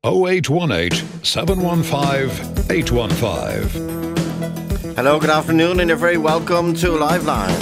0818 715 815. Hello, good afternoon, and you're very welcome to Live Line.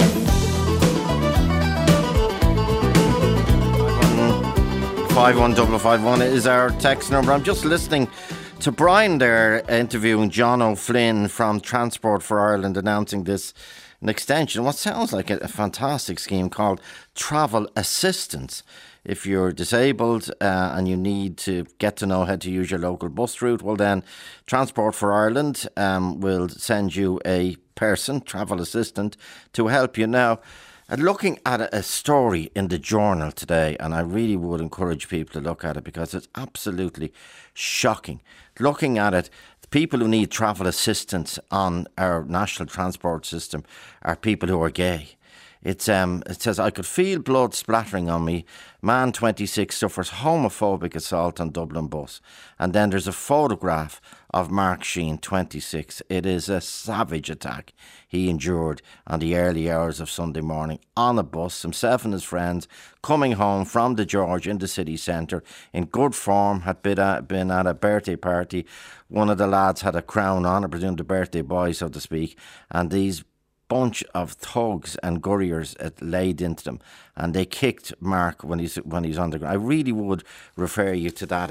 51551 is our text number. I'm just listening to Brian there interviewing John O'Flynn from Transport for Ireland, announcing an extension, what sounds like a fantastic scheme called Travel Assistance. If you're disabled and you need to get to know how to use your local bus route, well then Transport for Ireland will send you a person, travel assistant, to help you. Now, looking at a story in the Journal today, and I really would encourage people to look at it because it's absolutely shocking. Looking at it, the people who need travel assistance on our national transport system are people who are gay. It says, I could feel blood splattering on me. Man 26 suffers homophobic assault on Dublin bus. And then there's a photograph of Mark Sheen, 26. It is a savage attack he endured on the early hours of Sunday morning on a bus, himself and his friends coming home from the George in the city centre in good form, had been at a birthday party. One of the lads had a crown on, I presume the birthday boy, so to speak, and these bunch of thugs and gurriers laid into them, and they kicked Mark when he's on the ground. I really would refer you to that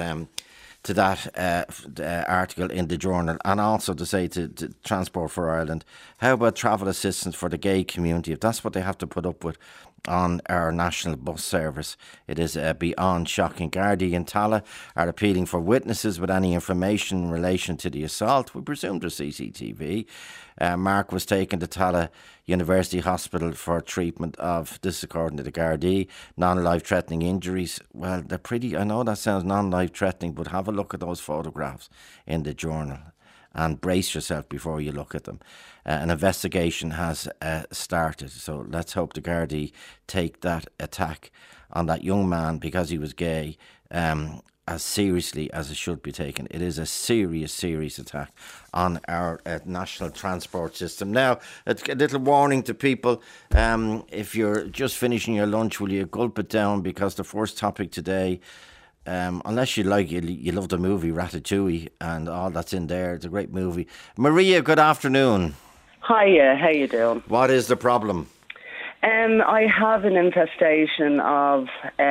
article in the Journal, and also to say to Transport for Ireland, how about travel assistance for the gay community? If that's what they have to put up with on our national bus service, it is beyond shocking. Gardaí and Tallaght are appealing for witnesses with any information in relation to the assault. We presume there's CCTV. Mark was taken to Tallaght University Hospital for treatment of, this according to the Gardaí, non-life-threatening injuries. Well, they're pretty, I know that sounds non-life-threatening, but have a look at those photographs in the Journal and brace yourself before you look at them. An investigation has started, so let's hope the Gardaí take that attack on that young man because he was gay as seriously as it should be taken. It is a serious attack on our national transport system. Now, a little warning to people, if you're just finishing your lunch, will you gulp it down, because the first topic today, unless you love the movie Ratatouille and all that's in there, it's a great movie. Maria, good afternoon. Hiya, how you doing? What is the problem? I have an infestation of,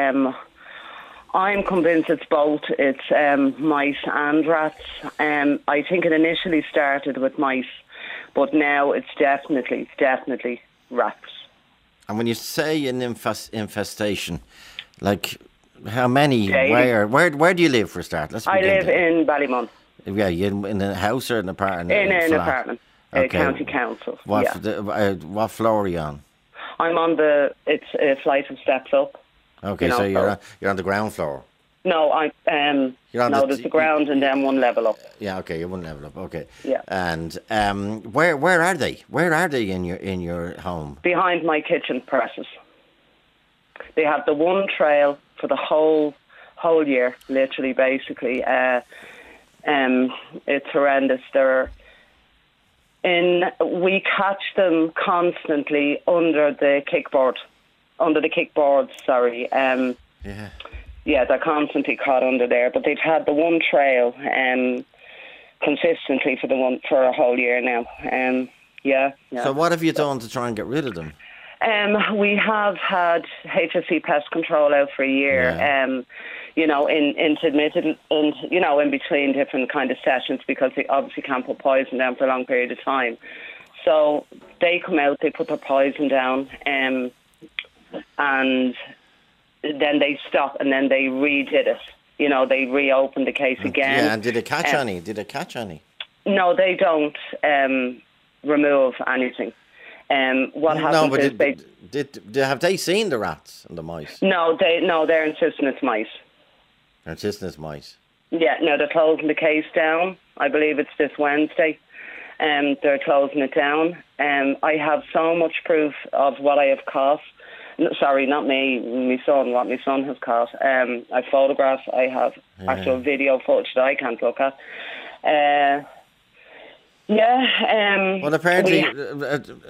I'm convinced it's both. It's mice and rats. I think it initially started with mice, but now it's definitely rats. And when you say an infestation, like how many? Where do you live for a start? I live in Ballymun. Yeah, you in a house or an apartment? In an apartment. Okay. County council. What floor are you on? I'm on it's a flight of steps up. Okay, so you're on the ground floor. No, there's the ground and then one level up. Yeah, okay, you're one level up. Okay. Yeah. And where are they? Where are they in your home? Behind my kitchen presses. They have the one trail for the whole year, literally, basically. It's horrendous. We catch them constantly under the kickboards, sorry. Yeah, they're constantly caught under there, but they've had the one trail consistently for a whole year now. Yeah. So what have you done to try and get rid of them? We have had HSE pest control out for a year. Yeah. In between different kind of sessions, because they obviously can't put poison down for a long period of time. So they come out, they put their poison down, and then they stop, and then they redid it. They reopened the case again. Yeah, and did it catch any? No, they don't remove anything. What happens have they seen the rats and the mice? No, they're insisting it's mice. They're insisting it's mice. Yeah, no, they're closing the case down. I believe it's this Wednesday. They're closing it down. I have so much proof of what I have caught. Sorry, not me, my son, what my son has caught. I have photographs, I have actual video footage that I can't look at. Well, apparently,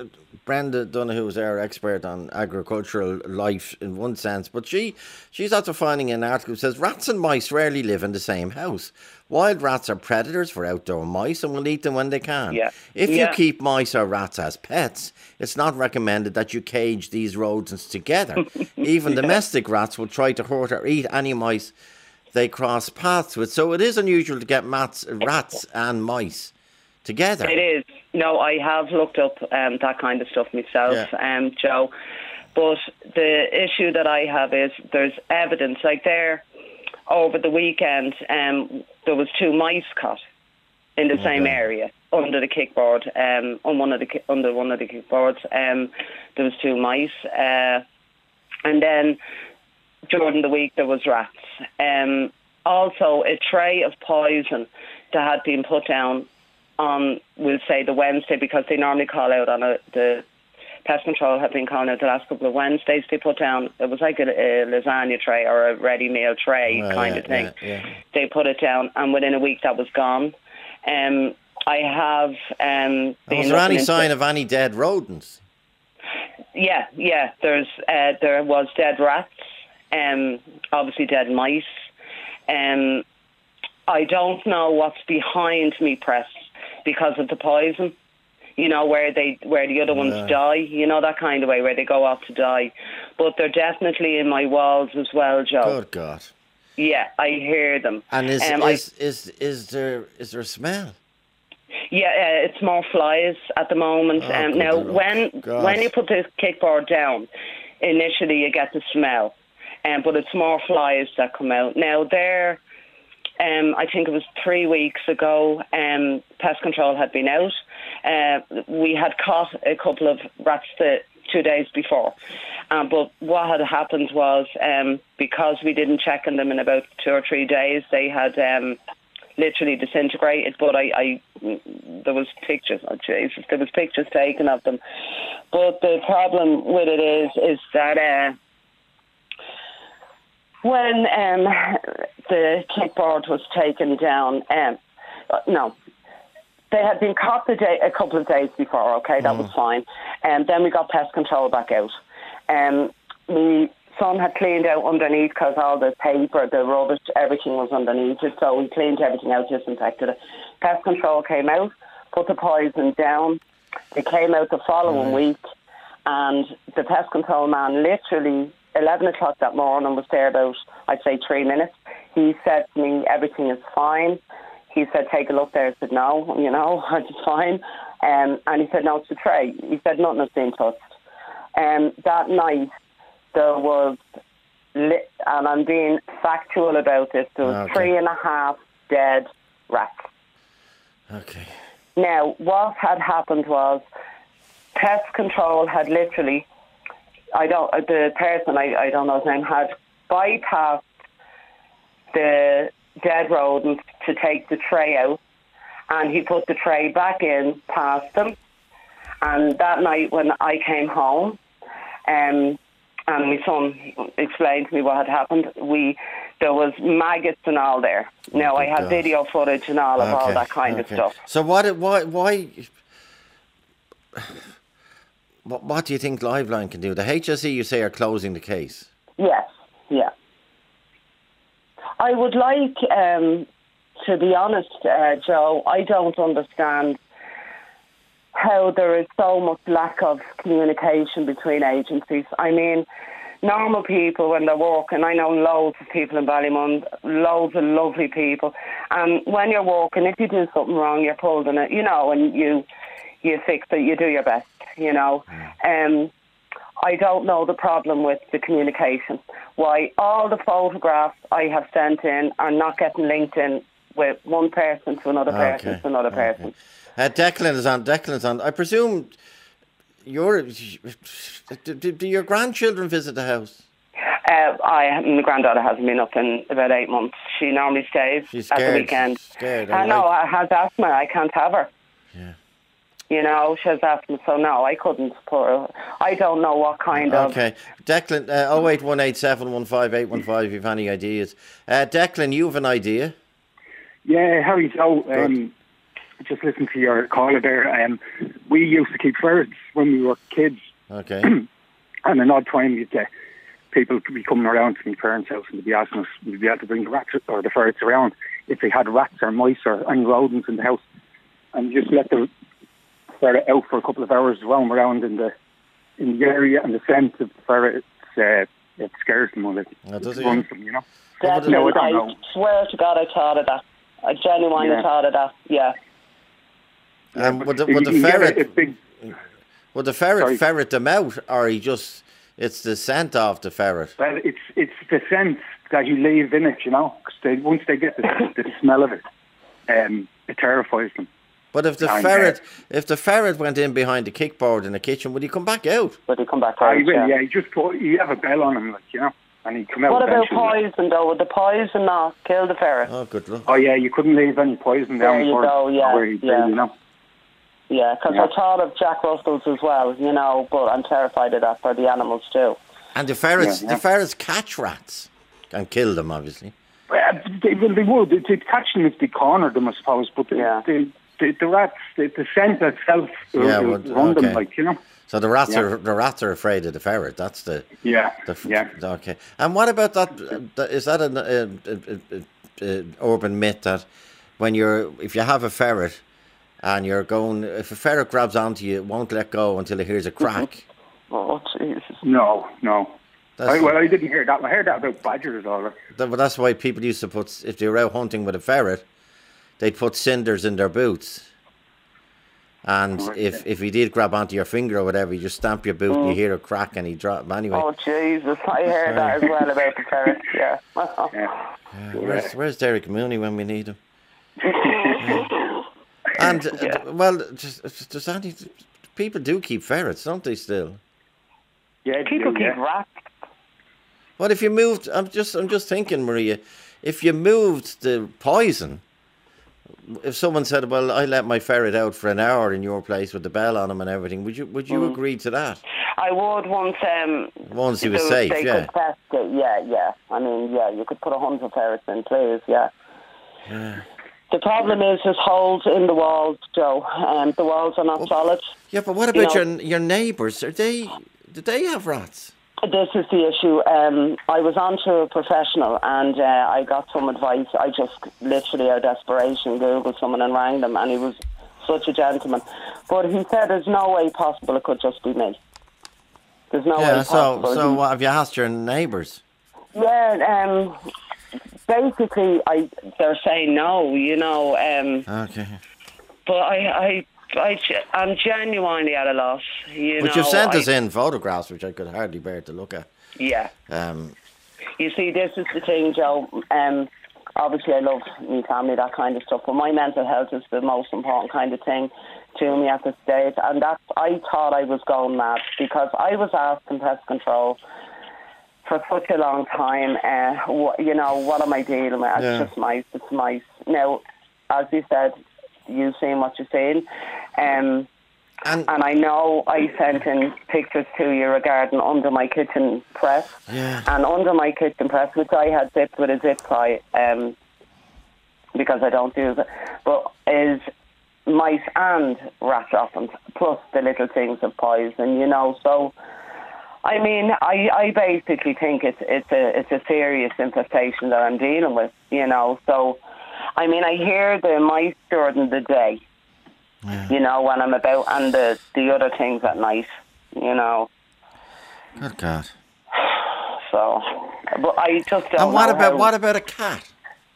Brenda Donoghue is our expert on agricultural life in one sense, but she's also finding an article that says rats and mice rarely live in the same house. Wild rats are predators for outdoor mice and will eat them when they can. Yeah. If you keep mice or rats as pets, it's not recommended that you cage these rodents together. Even domestic rats will try to hurt or eat any mice they cross paths with. So it is unusual to get rats and mice together. It is. No, I have looked up that kind of stuff myself, Joe. But the issue that I have is there's evidence. Like there, over the weekend, there was 2 mice caught in the same area under the kickboard. Under one of the kickboards, there was 2 mice, and then during the week there was rats. Also, a tray of poison that had been put down on, we'll say, the Wednesday, because they normally call out on the pest control have been calling out the last couple of Wednesdays. They put down, it was like a lasagna tray or a ready meal tray kind of thing. They put it down, and within a week that was gone. I have been. Was there any sign of any dead rodents? Yeah. There was dead rats. Obviously dead mice. I don't know what's behind me press because of the poison. You know, where the other ones die, you know, that kind of way, where they go off to die. But they're definitely in my walls as well, Joe. Good God. Yeah, I hear them. And is there a smell? Yeah, it's more flies at the moment. Now, when you put the kickboard down, initially you get the smell, but it's more flies that come out. Now, I think it was 3 weeks ago, pest control had been out. We had caught a couple of rats 2 days before. But what had happened was, because we didn't check on them in about 2 or 3 days, they had literally disintegrated. But there was pictures, there was pictures taken of them. But the problem with it is that when the kickboard was taken down, they had been caught a couple of days before, okay, that was fine. And then we got pest control back out. My son had cleaned out underneath because all the paper, the rubbish, everything was underneath it. So we cleaned everything out, disinfected it. Pest control came out, put the poison down. They came out the following week, and the pest control man literally 11 o'clock that morning was there about, I'd say, 3 minutes. He said to me, everything is fine. He said, take a look there. I said, no, it's fine. And he said, no, it's the tray. He said, nothing has been touched. That night, there was, and I'm being factual about this, there was 3.5 dead rats. Okay. Now, what had happened was, pest control had literally, the person, I don't know his name, had bypassed the dead rodents to take the tray out, and he put the tray back in past them. And that night when I came home, and my son explained to me what had happened, there was maggots and all there. Now, I had video footage and all of all that kind of stuff. So what do you think Liveline can do? The HSE, you say, are closing the case. Yes, yeah. I would like, to be honest, Joe, I don't understand how there is so much lack of communication between agencies. I mean, normal people when they're working, I know loads of people in Ballymun, loads of lovely people, and when you're working, if you do something wrong, you're pulled in it, and you fix it, you do your best, I don't know the problem with the communication. Why all the photographs I have sent in are not getting linked in with one person to another person to another person. Declan is on. I presume do your grandchildren visit the house? My granddaughter hasn't been up in about 8 months. She normally stays at the weekend. She's scared. I know, I has asthma. I can't have her. Yeah. She has asthma, so no, I couldn't put her. I don't know what kind of... Okay. Declan, 08187158115 if you have any ideas. Declan, you have an idea? Yeah, Harry, so just listen to your caller there. We used to keep ferrets when we were kids. Okay. And an odd time you'd get people could be coming around to my parents' house and they'd be asking us, we'd be able to bring the rats or the ferrets around if they had rats or mice or any rodents in the house. And just let the ferret out for a couple of hours, roam around in the area, and the scent of the ferret, it scares them a little. Oh, does it? Runs them, you know. Definitely. No, I don't I know. swear to God I thought of that. I genuinely thought of that, yeah. Would the You can get ferret... a big... Would the ferret Sorry. ferret them out, or it's the scent of the ferret? Well, it's the scent that you leave in it, you know. Because once they get the smell of it, it terrifies them. But if the ferret went in behind the kickboard in the kitchen, would he come back out? Would he come back I out? will, yeah. You have a bell on him, like, you know, and he'd come out. What about eventually. poison, though? Would the poison not kill the ferret? Oh, good luck. Oh yeah, you couldn't leave any poison down There you for go, yeah, where he'd be, yeah. you know. Yeah, because Yeah. I thought of Jack Russells as well, you know, but I'm terrified of that for the animals too. And the ferrets, Yeah, yeah. the ferrets catch rats and kill them, obviously. Well, they would. They'd catch them if they cornered them, I suppose. But the rats, the scent itself will run them, like, you know. So the rats are afraid of the ferret. That's the Yeah. Okay. And what about that? Is that an urban myth that if you have a ferret and if a ferret grabs onto you, it won't let go until it hears a crack? Oh, Jesus. No. That's I didn't hear that. I heard that about badgers, all right. But that's why people used to put, if they were out hunting with a ferret, they'd put cinders in their boots. And if he did grab onto your finger or whatever, you just stamp your boot and you hear a crack and he drop. Anyway. Oh, Jesus. I heard that as well about the ferret, yeah. Where's Derek Mooney when we need him? And, does Andy, people do keep ferrets, don't they still? Yeah, People keep rats. What if you moved? I'm just thinking, Maria. If you moved the poison, if someone said, "Well, I let my ferret out for an hour in your place with the bell on him and everything," would you agree to that? I would once. Once he was safe, they could test it. Yeah. I mean, yeah, you could put 100 ferrets in, please. Yeah. The problem is there's holes in the walls, Joe. The walls are not solid. Yeah, but what about your neighbours? Did they have rats? This is the issue. I was on to a professional and I got some advice. I just literally out of desperation Googled someone and rang them, and he was such a gentleman. But he said there's no way possible it could just be me. There's no way possible. So what, have you asked your neighbours? Yeah, basically they're saying no, you know. Okay. But I'm genuinely at a loss. But you've sent us in photographs, which I could hardly bear to look at. Yeah. You see, this is the thing, Joe. Obviously, I love my family, that kind of stuff, but my mental health is the most important kind of thing to me at this stage. And I thought I was going mad because I was asked in pest control for such a long time, what am I dealing with? It's just mice. It's mice. Now, as you said, you've seen what you've seen. And I know I sent in pictures to you regarding under my kitchen press. Yeah. And under my kitchen press, which I had zipped with a zip tie, because I don't use it, but is mice and rat droppings, plus the little things of poison, you know. So, I mean, I basically think it's a serious infestation that I'm dealing with, you know. So, I mean, I hear the mice during the day, you know, when I'm about, and the other things at night, you know. Good God. So, but I just don't. And what about a cat?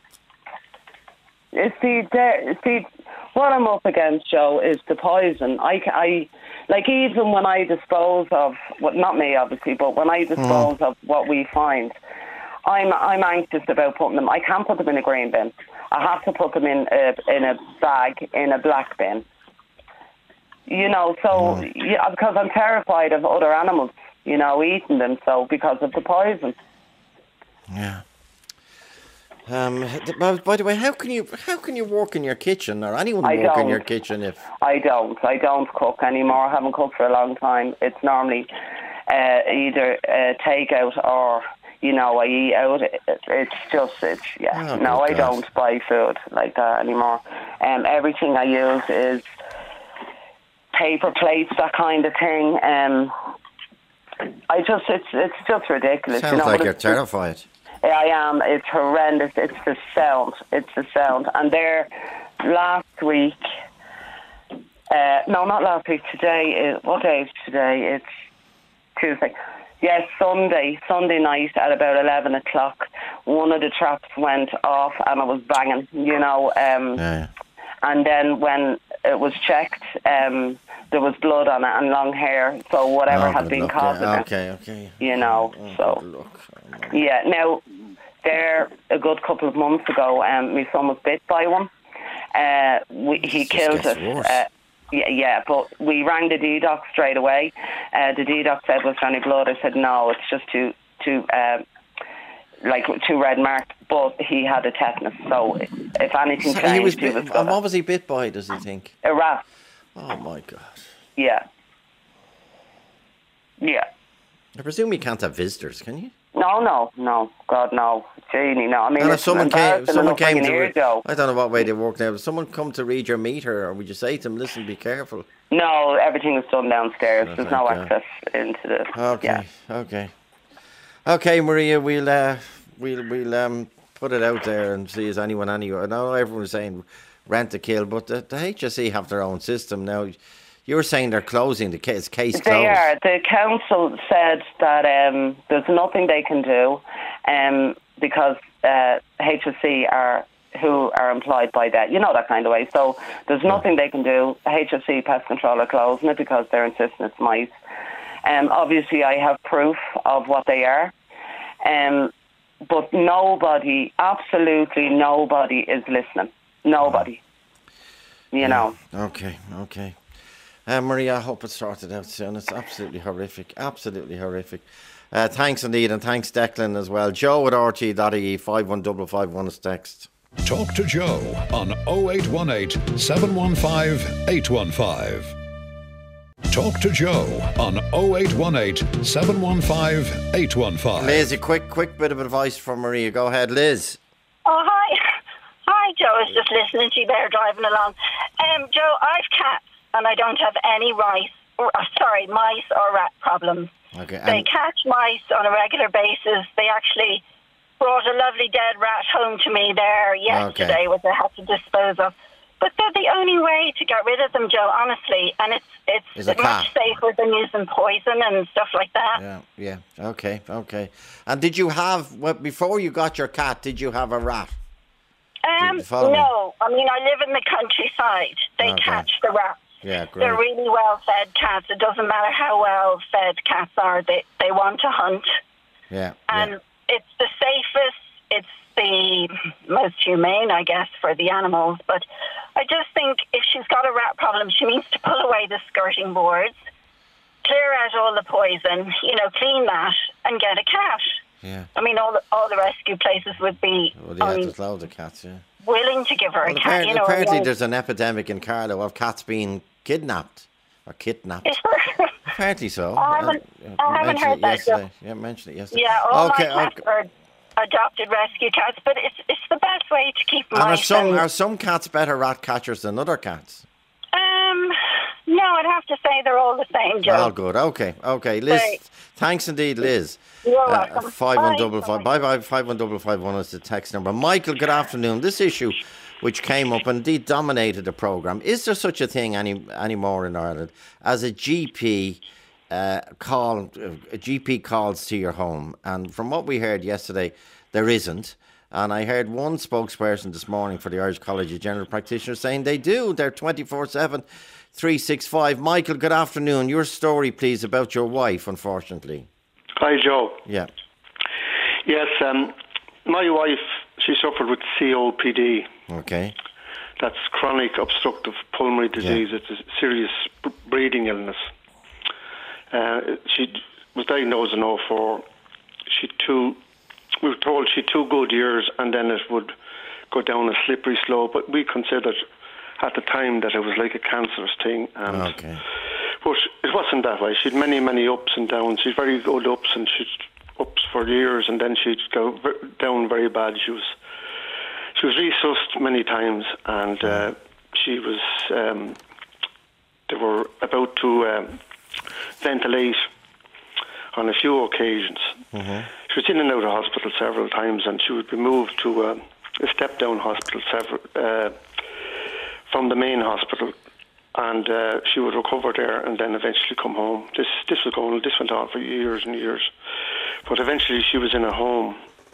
See, what I'm up against, Joe, is the poison. I like, even when I dispose of, well, not me obviously, but when I dispose of what we find, I'm anxious about putting them. I can't put them in a green bin. I have to put them in a bag in a black bin. You know, so because I'm terrified of other animals, you know, eating them. So because of the poison. Yeah. By the way, how can you work in your kitchen, or anyone work in your kitchen if? I don't cook anymore. I haven't cooked for a long time. It's normally either takeout or, you know, I eat out. I don't buy food like that anymore. Everything I use is paper plates, that kind of thing. It's just ridiculous. Sounds like you're terrified. I am. It's horrendous. It's the sound. And there, last week, no, not last week. Today what day is today? It's Tuesday. Yes, Sunday night at about 11 o'clock, one of the traps went off and it was banging, And then when it was checked, there was blood on it and long hair, so whatever had been causing it. Okay. Yeah, now, there, a good couple of months ago, my son was bit by one. He killed it. Yeah, but we rang the DDoC straight away. The DDoC said, was there any blood? I said, no, it's just two red marks. But he had a tetanus, so if anything changed, he was gonna... And what was he bit by, does he think? A rat. Oh, my God. Yeah. I presume you can't have visitors, can you? No. God, no. Genie, no. I mean, and if someone came to... I don't know what way they work now. If someone come to read your meter, or would you say to them, listen, be careful? No, everything is done downstairs. There's no access into the... Okay, Maria, we'll put it out there and see is anyone anywhere. I know everyone's saying rent to kill, but the HSE have their own system now. You're saying they're closing the case closed. They are. The council said that there's nothing they can do because HSE who are employed by that, that kind of way. So there's nothing they can do. HSE Pest Control are closing it because they're insisting it's mice. Obviously, I have proof of what they are. But nobody, absolutely nobody is listening. Nobody. Okay. Maria, I hope it's sorted out soon. It's absolutely horrific. Thanks indeed, and thanks Declan as well. Joe at RT.ie, 51551 is text. Talk to Joe on 0818 715 815. Talk to Joe on 0818 715 815. Liz, a quick bit of advice from Maria. Go ahead, Liz. Oh, hi. Hi, Joe. I was just listening to you there driving along. Joe, I've cats and I don't have any mice or rat problems. Okay. They catch mice on a regular basis. They actually brought a lovely dead rat home to me there yesterday, which I had to dispose of. But they're the only way to get rid of them, Joe, honestly. And it's much safer than using poison and stuff like that. Yeah. Okay. And did you have, before you got your cat, did you have a rat? No. I mean, I live in the countryside. They catch the rats. Yeah, great. They're really well-fed cats. It doesn't matter how well-fed cats are. They want to hunt. Yeah. And it's the safest. It's the most humane, I guess, for the animals. But I just think if she's got a rat problem, she needs to pull away the skirting boards, clear out all the poison, clean that, and get a cat. Yeah. I mean, all the rescue places would be there's loads of cats, willing to give her a cat. Apparently there's an epidemic in Carlow of cats being kidnapped or kidnapped. Apparently so. I haven't heard that. Yesterday. Yeah, mentioned it yesterday. Yeah, all my cats are adopted rescue cats, but it's the best way to keep mice. Are some cats better rat catchers than other cats? No, I'd have to say they're all the same, Joe. All good. Okay. Liz, thanks indeed, Liz. You're welcome. 5155. Bye. 51551 is the text number. Michael, good afternoon. This issue, which came up and indeed dominated the programme, is there such a thing anymore in Ireland as a GP calls to your home? And from what we heard yesterday, there isn't. And I heard one spokesperson this morning for the Irish College of General Practitioners saying they do. They're 24/7, 365. Michael, good afternoon. Your story, please, about your wife, unfortunately. Hi, Joe. Yeah. Yes, my wife, she suffered with COPD. Okay. That's chronic obstructive pulmonary disease. Yeah. It's a serious breathing illness. She was diagnosed in 2004. We were told she had 2 good years and then it would go down a slippery slope. But we considered at the time that it was like a cancerous thing. Okay. But it wasn't that way. She had many, many ups and downs. She's very good ups, and she's ups for years, and then she'd go down very bad. She was resuscitated many times, and she was. They were about to ventilate on a few occasions. Mm-hmm. She was in and out of hospital several times, and she would be moved to a step-down hospital from the main hospital, and she would recover there and then eventually come home. This went on for years and years, but eventually she was in a home,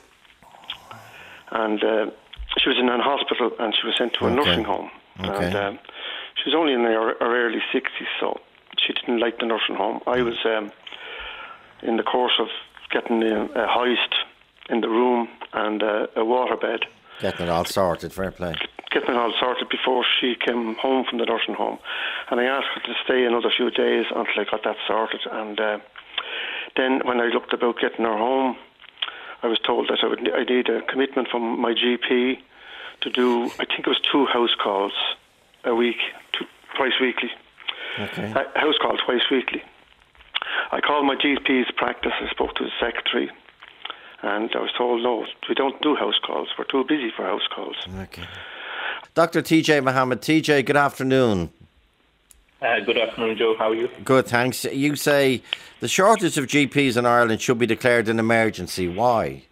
and she was in a hospital, and she was sent to a nursing home, and she was only in her early 60s, so she didn't like the nursing home. I was in the course of getting a hoist in the room and a waterbed. Getting it all sorted, fair play. Getting it all sorted before she came home from the nursing home. And I asked her to stay another few days until I got that sorted. And then when I looked about getting her home, I was told that I need a commitment from my GP to do, I think it was 2 house calls a week, twice weekly. Okay. House call twice weekly. I called my GP's practice. I spoke to the secretary, and I was told, no, we don't do house calls. We're too busy for house calls. Okay. Dr. TJ Mohammed. TJ, good afternoon. Good afternoon, Joe. How are you? Good, thanks. You say the shortage of GPs in Ireland should be declared an emergency. Why?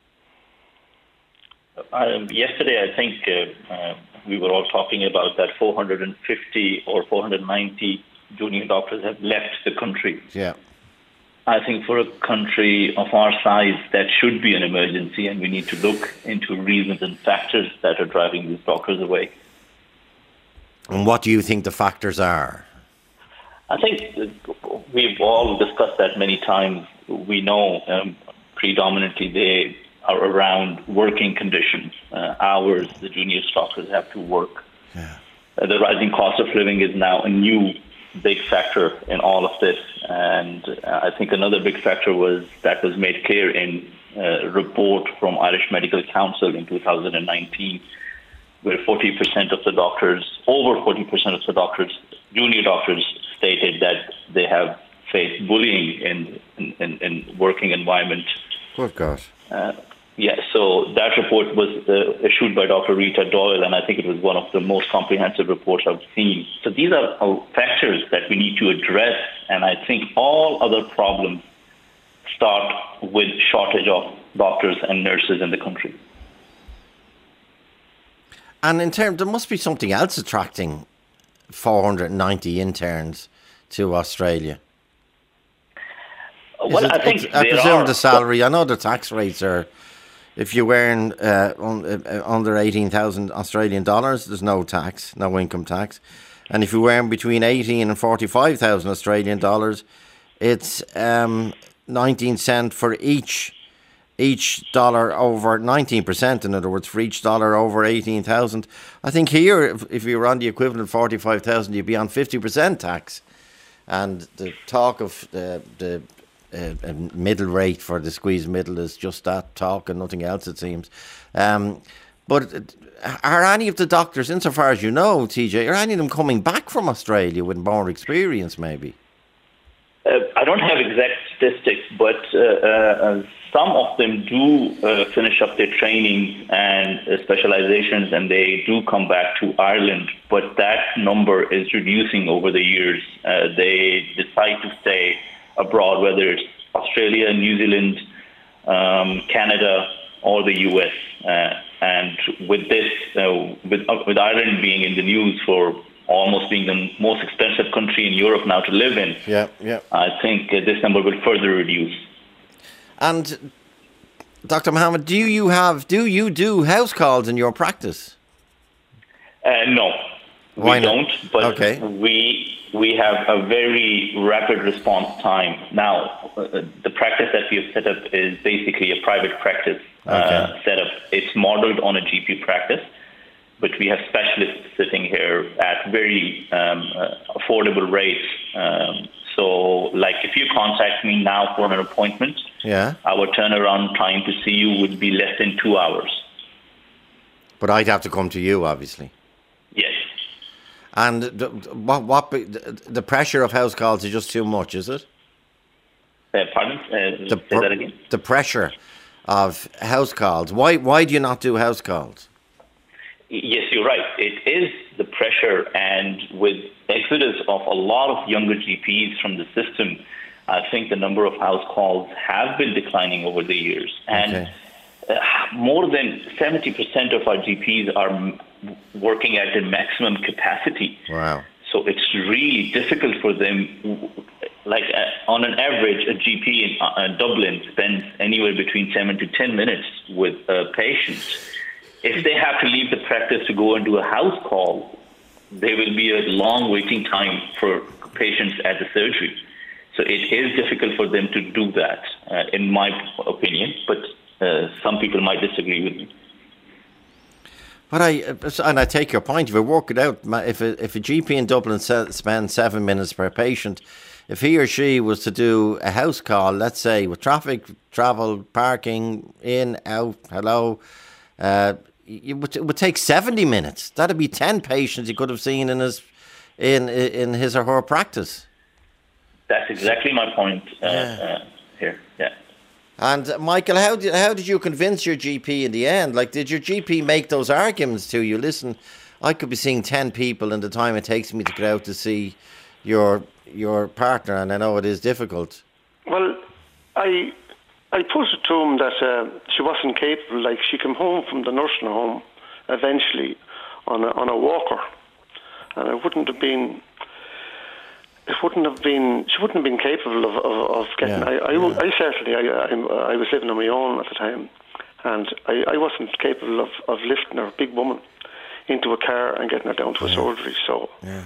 Yesterday, I think we were all talking about that 450 or 490 junior doctors have left the country. Yeah. I think for a country of our size, that should be an emergency, and we need to look into reasons and factors that are driving these doctors away. And what do you think the factors are? I think we've all discussed that many times. We know predominantly they are around working conditions, hours the junior doctors have to work. Yeah. The rising cost of living is now a new big factor in all of this. And I think another big factor was made clear in a report from Irish Medical Council in 2019, where 40% of the doctors, over 40% of the doctors, junior doctors, stated that they have faced bullying in working environment. Good God. So that report was issued by Dr. Rita Doyle, and I think it was one of the most comprehensive reports I've seen. So these are factors that we need to address, and I think all other problems start with shortage of doctors and nurses in the country. And in terms, there must be something else attracting 490 interns to Australia. Well, I presume the salary. I know the tax rates are. If you earn under 18,000 Australian dollars, there's no tax, no income tax. And if you earn between 18 and 45,000 Australian dollars, it's 19 cents for each dollar over 19%. In other words, for each dollar over 18,000. I think here, if you were on the equivalent 45,000, you'd be on 50% tax. And the talk of the middle rate for the squeeze middle is just that talk and nothing else, it seems. But are any of the doctors, insofar as you know, TJ, are any of them coming back from Australia with more experience, maybe? I don't have exact statistics, but some of them do finish up their training and specializations, and they do come back to Ireland, but that number is reducing over the years. They decide to stay abroad, whether it's Australia, New Zealand, Canada, or the US. And with this, with Ireland being in the news for almost being the most expensive country in Europe now to live in, I think this number will further reduce. And Dr. Mohammed, do you do house calls in your practice? No, Why we not? don't. But we have a very rapid response time. Now, the practice that we have set up is basically a private practice setup. It's modeled on a GP practice, but we have specialists sitting here at very affordable rates. So, like, if you contact me now for an appointment, our turnaround time to see you would be less than 2 hours. But I'd have to come to you, obviously. Yes. And the pressure of house calls is just too much, is it? Pardon? Say that again? The pressure of house calls. Why do you not do house calls? Yes, you're right. It is the pressure, and with exodus of a lot of younger GPs from the system, I think the number of house calls have been declining over the years. And more than 70% of our GPs are working at their maximum capacity. Wow. So it's really difficult for them. Like on an average, a GP in Dublin spends anywhere between 7 to 10 minutes with a patient. If they have to leave the practice to go and do a house call, there will be a long waiting time for patients at the surgery. So it is difficult for them to do that, in my opinion, but some people might disagree with me. But I take your point. If you work it out, if a GP in Dublin spends 7 minutes per patient, if he or she was to do a house call, let's say with traffic, travel, parking, in, out, hello, it would take 70 minutes. That'd be 10 patients he could have seen in his or her practice. That's exactly my point here. Yeah. And Michael, how did you convince your GP in the end? Like, did your GP make those arguments to you? Listen, I could be seeing 10 people in the time it takes me to get out to see your partner, and I know it is difficult. Well, I put it to him that she wasn't capable. Like, she came home from the nursing home eventually on a walker, and she wouldn't have been capable of getting. I was living on my own at the time, and I wasn't capable of lifting a big woman into a car and getting her down to a surgery. So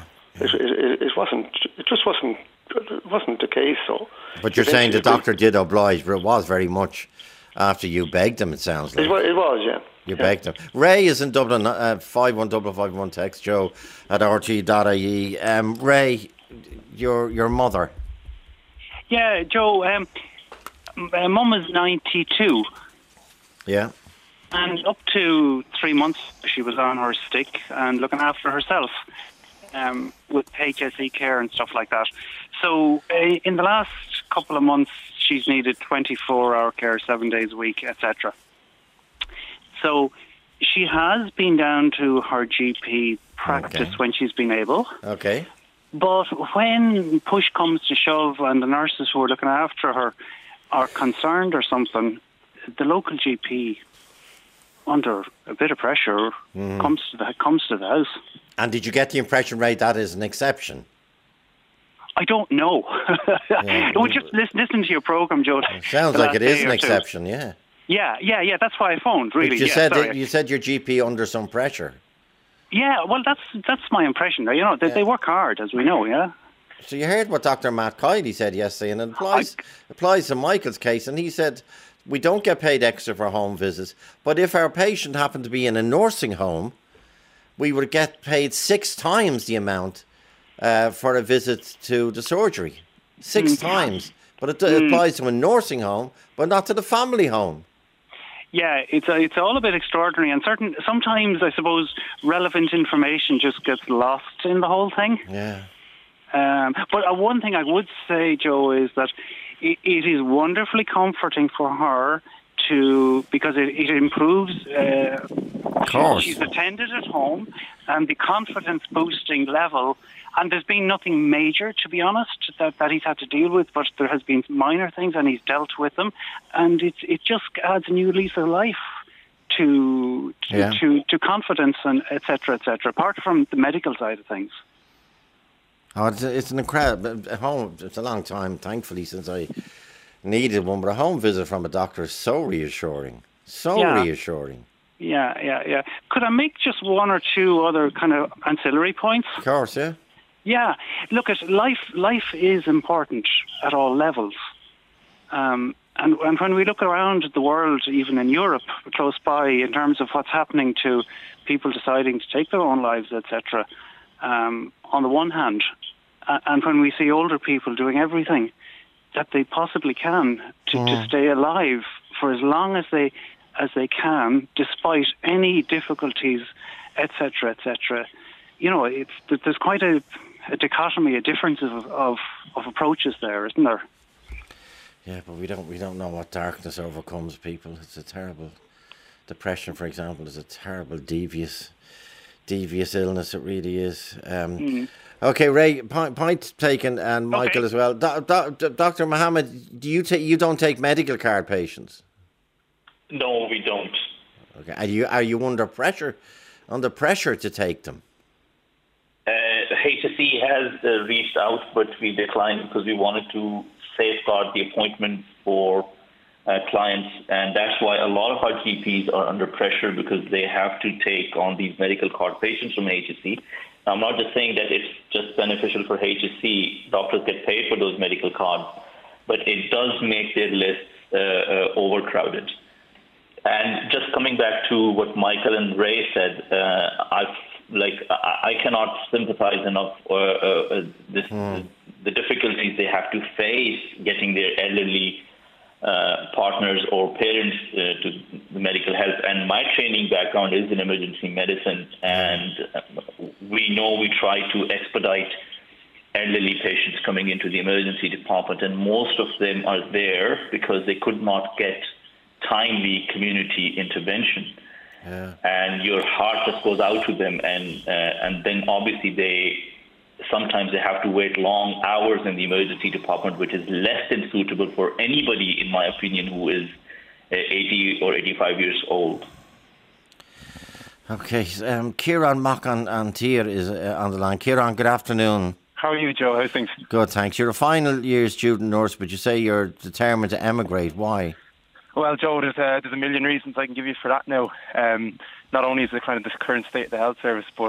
it just wasn't the case. So, but you're saying the doctor did oblige, but it was very much after you begged him. It sounds like it was, yeah. You begged him. Ray is in Dublin. 51551 text Joe at RT.ie. Ray, your mother. Yeah, Joe. Mum is 92. Yeah. And up to 3 months, she was on her stick and looking after herself with HSE care and stuff like that. So in the last couple of months, she's needed 24-hour care, 7 days a week, etc. So she has been down to her GP practice when she's been able. Okay. But when push comes to shove and the nurses who are looking after her are concerned or something, the local GP, under a bit of pressure, comes to the house. And did you get the impression, Ray, that is an exception? I don't know. Don't just listen to your program, Joe. Sounds like it is an exception, yeah. Yeah. That's why I phoned. Really, but you said your GP under some pressure. Yeah, well, that's my impression. You know, they work hard, as we know. Yeah. So you heard what Dr. Matt Kiley said yesterday, and it applies to Michael's case. And he said we don't get paid extra for home visits, but if our patient happened to be in a nursing home, we would get paid 6 times the amount for a visit to the surgery. 6 times. But it applies to a nursing home, but not to the family home. Yeah, it's all a bit extraordinary, and sometimes I suppose relevant information just gets lost in the whole thing. Yeah. But one thing I would say, Joe, is that it is wonderfully comforting for her because it improves. Of course. She's attended at home, and the confidence boosting level. And there's been nothing major, to be honest, that he's had to deal with, but there has been minor things, and he's dealt with them, and it just adds a new lease of life to confidence and et cetera, apart from the medical side of things. Oh, it's an incredible home. It's a long time, thankfully, since I needed one, but a home visit from a doctor is so reassuring, reassuring. Yeah. Could I make just one or two other kind of ancillary points? Of course, yeah. Yeah, look, life is important at all levels. And when we look around the world, even in Europe, close by, in terms of what's happening to people deciding to take their own lives, etc., on the one hand, and when we see older people doing everything that they possibly can to stay alive for as long as they can, despite any difficulties, etc., you know, there's quite a dichotomy, a difference of approaches there, isn't there? Yeah, but we don't know what darkness overcomes people. It's a terrible depression, for example, is a terrible devious devious illness. It really is. Okay, Ray, point taken, and Michael as well. Dr. Mohammed, you don't take medical card patients? No, we don't. Okay, are you under pressure to take them? HSE has reached out, but we declined because we wanted to safeguard the appointment for clients, and that's why a lot of our GPs are under pressure because they have to take on these medical card patients from HSE. I'm not just saying that it's just beneficial for HSE. Doctors get paid for those medical cards, but it does make their lists overcrowded. And just coming back to what Michael and Ray said, I cannot sympathize enough the difficulties they have to face getting their elderly partners or parents to the medical help. And my training background is in emergency medicine, and we try to expedite elderly patients coming into the emergency department, and most of them are there because they could not get timely community intervention. And your heart just goes out to them, and then obviously sometimes they have to wait long hours in the emergency department, which is less than suitable for anybody, in my opinion, who is 80 or 85 years old. Okay, Kieran Mock-An-Tír is on the line. Kieran, good afternoon. How are you, Joe? How's things? Good, thanks. You're a final year student nurse, but you say you're determined to emigrate. Why? Well, Joe, there's a million reasons I can give you for that now. Not only is it kind of the current state of the health service, but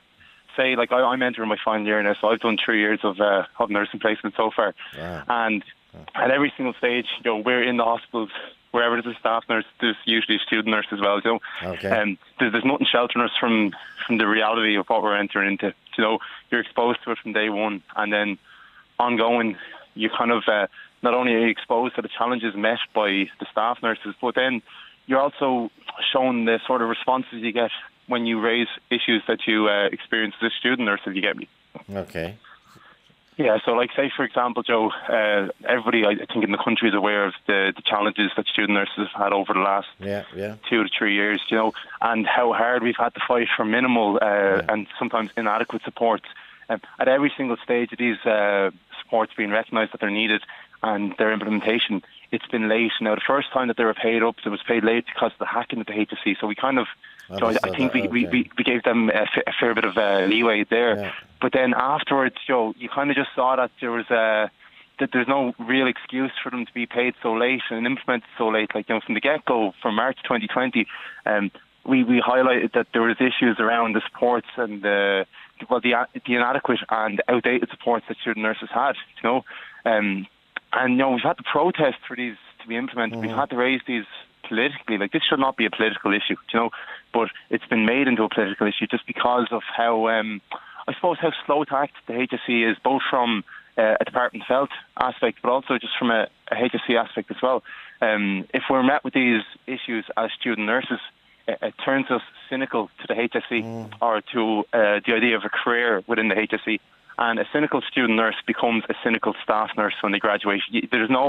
I'm entering my final year now, so I've done 3 years of nursing placement so far. Yeah. And at every single stage, we're in the hospitals. Wherever there's a staff nurse, there's usually a student nurse as well. Okay. There's nothing sheltering us from the reality of what we're entering into. You're exposed to it from day one, and then ongoing, you kind of not only are you exposed to the challenges met by the staff nurses, but then you're also shown the sort of responses you get when you raise issues that you experience as a student nurse, if you get me. Okay. Yeah, so say, for example, Joe, everybody, I think, in the country is aware of the challenges that student nurses have had over the last 2 to 3 years, and how hard we've had to fight for minimal and sometimes inadequate supports. At every single stage of these supports being recognised that they're needed and their implementation, it's been late. Now, the first time that they were paid up, it was paid late because of the hacking at the HSE, so we kind of... I think we gave them a fair bit of leeway there. Yeah. But then afterwards, Joe, you kind of just saw that there was that there's no real excuse for them to be paid so late and implemented so late. From the get-go, from March 2020, we highlighted that there was issues around the supports and the inadequate and outdated supports that student nurses had. And we've had to protest for these to be implemented. We've had to raise these politically. This should not be a political issue, but it's been made into a political issue just because of how, I suppose, how slow to act the HSE is, both from a Department of Health aspect, but also just from a HSE aspect as well. If we're met with these issues as student nurses, it turns us cynical to the HSE or to the idea of a career within the HSE. And a cynical student nurse becomes a cynical staff nurse when they graduate. You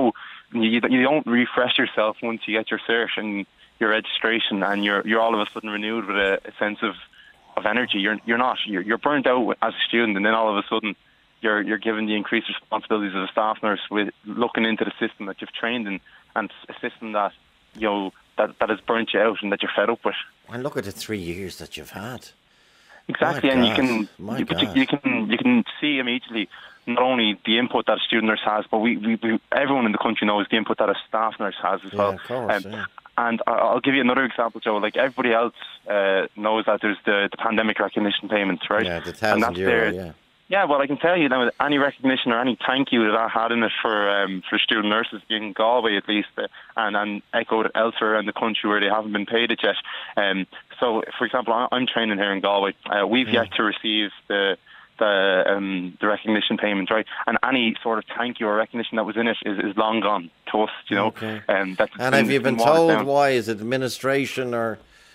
don't refresh yourself once you get your cert and your registration, and you're all of a sudden renewed with a sense of energy. You're not. You're burnt out as a student, and then all of a sudden you're given the increased responsibilities of a staff nurse with looking into the system that you've trained in, and a system that that has burnt you out and that you're fed up with. And look at the 3 years that you've had. Exactly, and you can see immediately not only the input that a student nurse has, but we everyone in the country knows the input that a staff nurse has as well. Of course, And I'll give you another example, Joe. Everybody else knows that there's the pandemic recognition payments, right? Yeah, the €1,000, Yeah, well, I can tell you now, any recognition or any thank you that I had in it for student nurses in Galway, at least, and echoed elsewhere in the country where they haven't been paid it yet. So, for example, I'm training here in Galway. We've yet to receive the recognition payment, right? And any sort of thank you or recognition that was in it is long gone to us, Okay. And have you been told why? Is it administration or?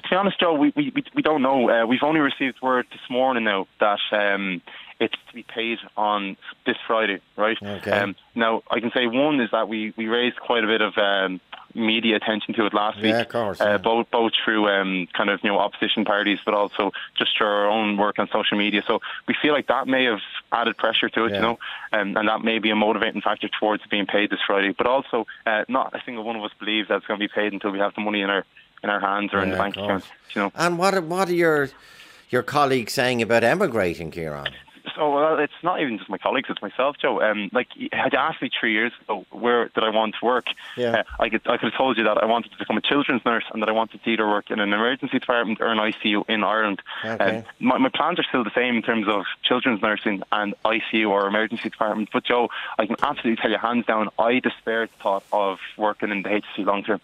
be honest, Joe, we don't know. We've only received word this morning now that it's to be paid on this Friday, right? Okay. Now, I can say one is that we raised quite a bit of media attention to it last week. Yeah, of course. Yeah. Both through kind of opposition parties, but also just through our own work on social media. So we feel like that may have added pressure to it, and that may be a motivating factor towards being paid this Friday. But also, not a single one of us believes that it's going to be paid until we have the money in our hands or in the bank account. And what are your colleagues saying about emigrating, Kieran? So, well, it's not even just my colleagues, it's myself, Joe. Had you asked me 3 years ago where did I want to work, I could have told you that I wanted to become a children's nurse and that I wanted to either work in an emergency department or an ICU in Ireland. Okay. My plans are still the same in terms of children's nursing and ICU or emergency department. But, Joe, I can absolutely tell you hands down, I despair at the thought of working in the HSE long term.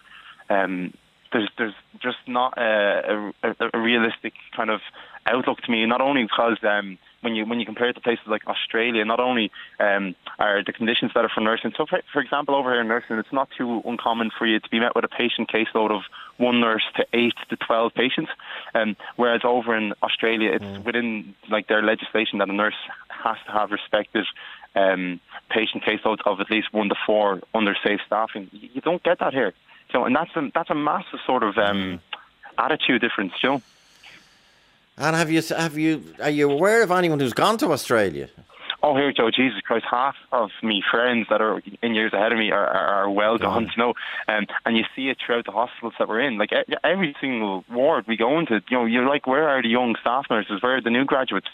There's just not a realistic kind of outlook to me, not only because when you compare it to places like Australia, not only are the conditions better for nursing. So, for example, over here in nursing, it's not too uncommon for you to be met with a patient caseload of 1 nurse to 8 to 12 patients, whereas over in Australia, it's within their legislation that a nurse has to have respective patient caseloads of at least 1 to 4 under safe staffing. You don't get that here. So, and that's a massive sort of attitude difference, Joe. And are you aware of anyone who's gone to Australia? Oh, here, Joe, Jesus Christ, half of me friends that are in years ahead of me are well gone, and you see it throughout the hospitals that we're in. Like every single ward we go into, you're like, where are the young staff nurses? Where are the new graduates?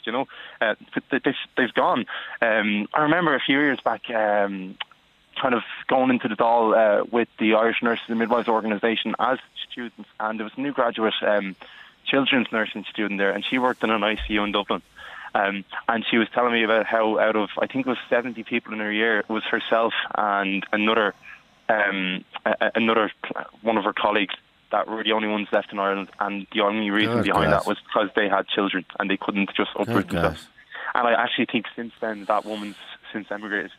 They've gone. I remember a few years back, kind of going into the Dáil with the Irish Nurses and Midwives organisation as students, and there was a new graduate children's nursing student there, and she worked in an ICU in Dublin. And she was telling me about how out of, I think it was 70 people in her year, it was herself and another one of her colleagues that were the only ones left in Ireland, and the only reason behind that was because they had children and they couldn't just uproot themselves. And I actually think since then that woman's since emigrated.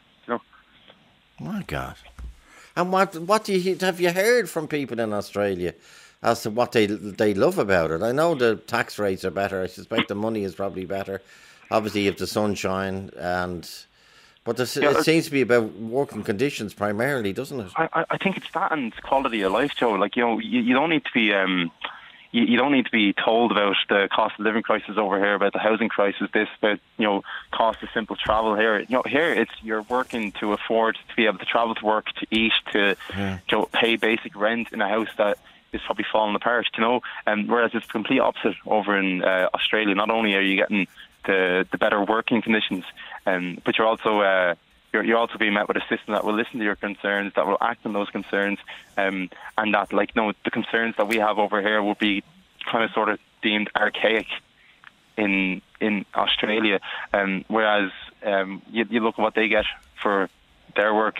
My God! And what do you have you heard from people in Australia as to what they love about it? I know the tax rates are better. I suspect the money is probably better. Obviously, you have the sunshine, but it seems to be about working conditions primarily, doesn't it? I think it's that and quality of life, Joe. Like you don't need to be you don't need to be told about the cost of living crisis over here, about the housing crisis, about cost of simple travel here. Here you're working to afford to be able to travel to work, to eat, to pay basic rent in a house that is probably falling apart, whereas it's the complete opposite over in Australia. Not only are you getting the better working conditions, but you're also being met with a system that will listen to your concerns, that will act on those concerns, and that the concerns that we have over here will be kind of sort of deemed archaic in Australia, whereas you look at what they get for their work.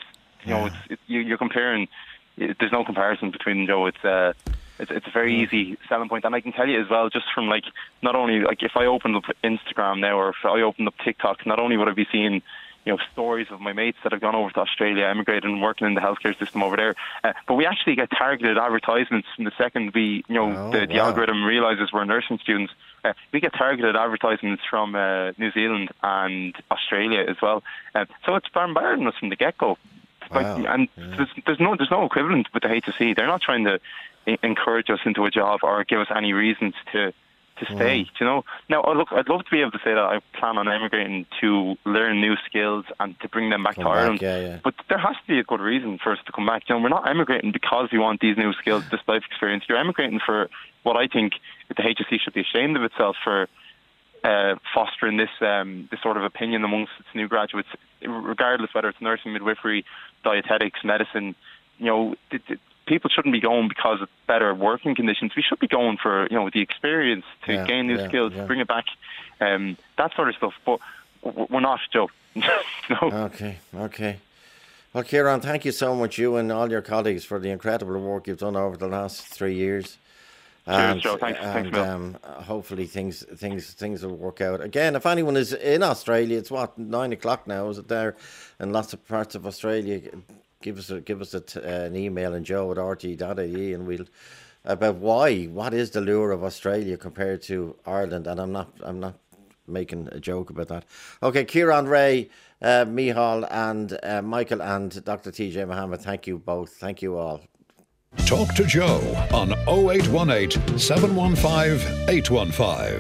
You're comparing. There's no comparison between Joe. It's a very easy selling point, and I can tell you as well, just from not only if I opened up Instagram now or if I opened up TikTok, not only would I be seeing stories of my mates that have gone over to Australia, emigrated and working in the healthcare system over there, but we actually get targeted advertisements from the second the algorithm realises we're nursing students. We get targeted advertisements from New Zealand and Australia as well, so it's bombarding us from the get-go. There's no equivalent with the HSE. They're not trying to encourage us into a job or give us any reasons to stay. Now, I'd love to be able to say that I plan on emigrating to learn new skills and to bring them back to Ireland. But there has to be a good reason for us to come back. We're not emigrating because we want these new skills, this life experience. You're emigrating for what I think the HSE should be ashamed of itself for. Fostering this sort of opinion amongst its new graduates, regardless whether it's nursing, midwifery, dietetics, medicine. People shouldn't be going because of better working conditions. We should be going for the experience to gain new skills, bring it back, that sort of stuff. But we're not, Joe. No. Okay. Well, Kieran, thank you so much, you and all your colleagues, for the incredible work you've done over the last 3 years. Cheers, Joe. Thanks, hopefully things will work out. Again, if anyone is in Australia, it's 9:00 now, is it there? In lots of parts of Australia, give us an email and Joe at rte.ie, and about what is the lure of Australia compared to Ireland, and I'm not making a joke about that. Okay, Kieran Ray, Micheál and Michael and Dr. TJ Mohammed, thank you both. Thank you all. Talk to Joe on 0818 715 815.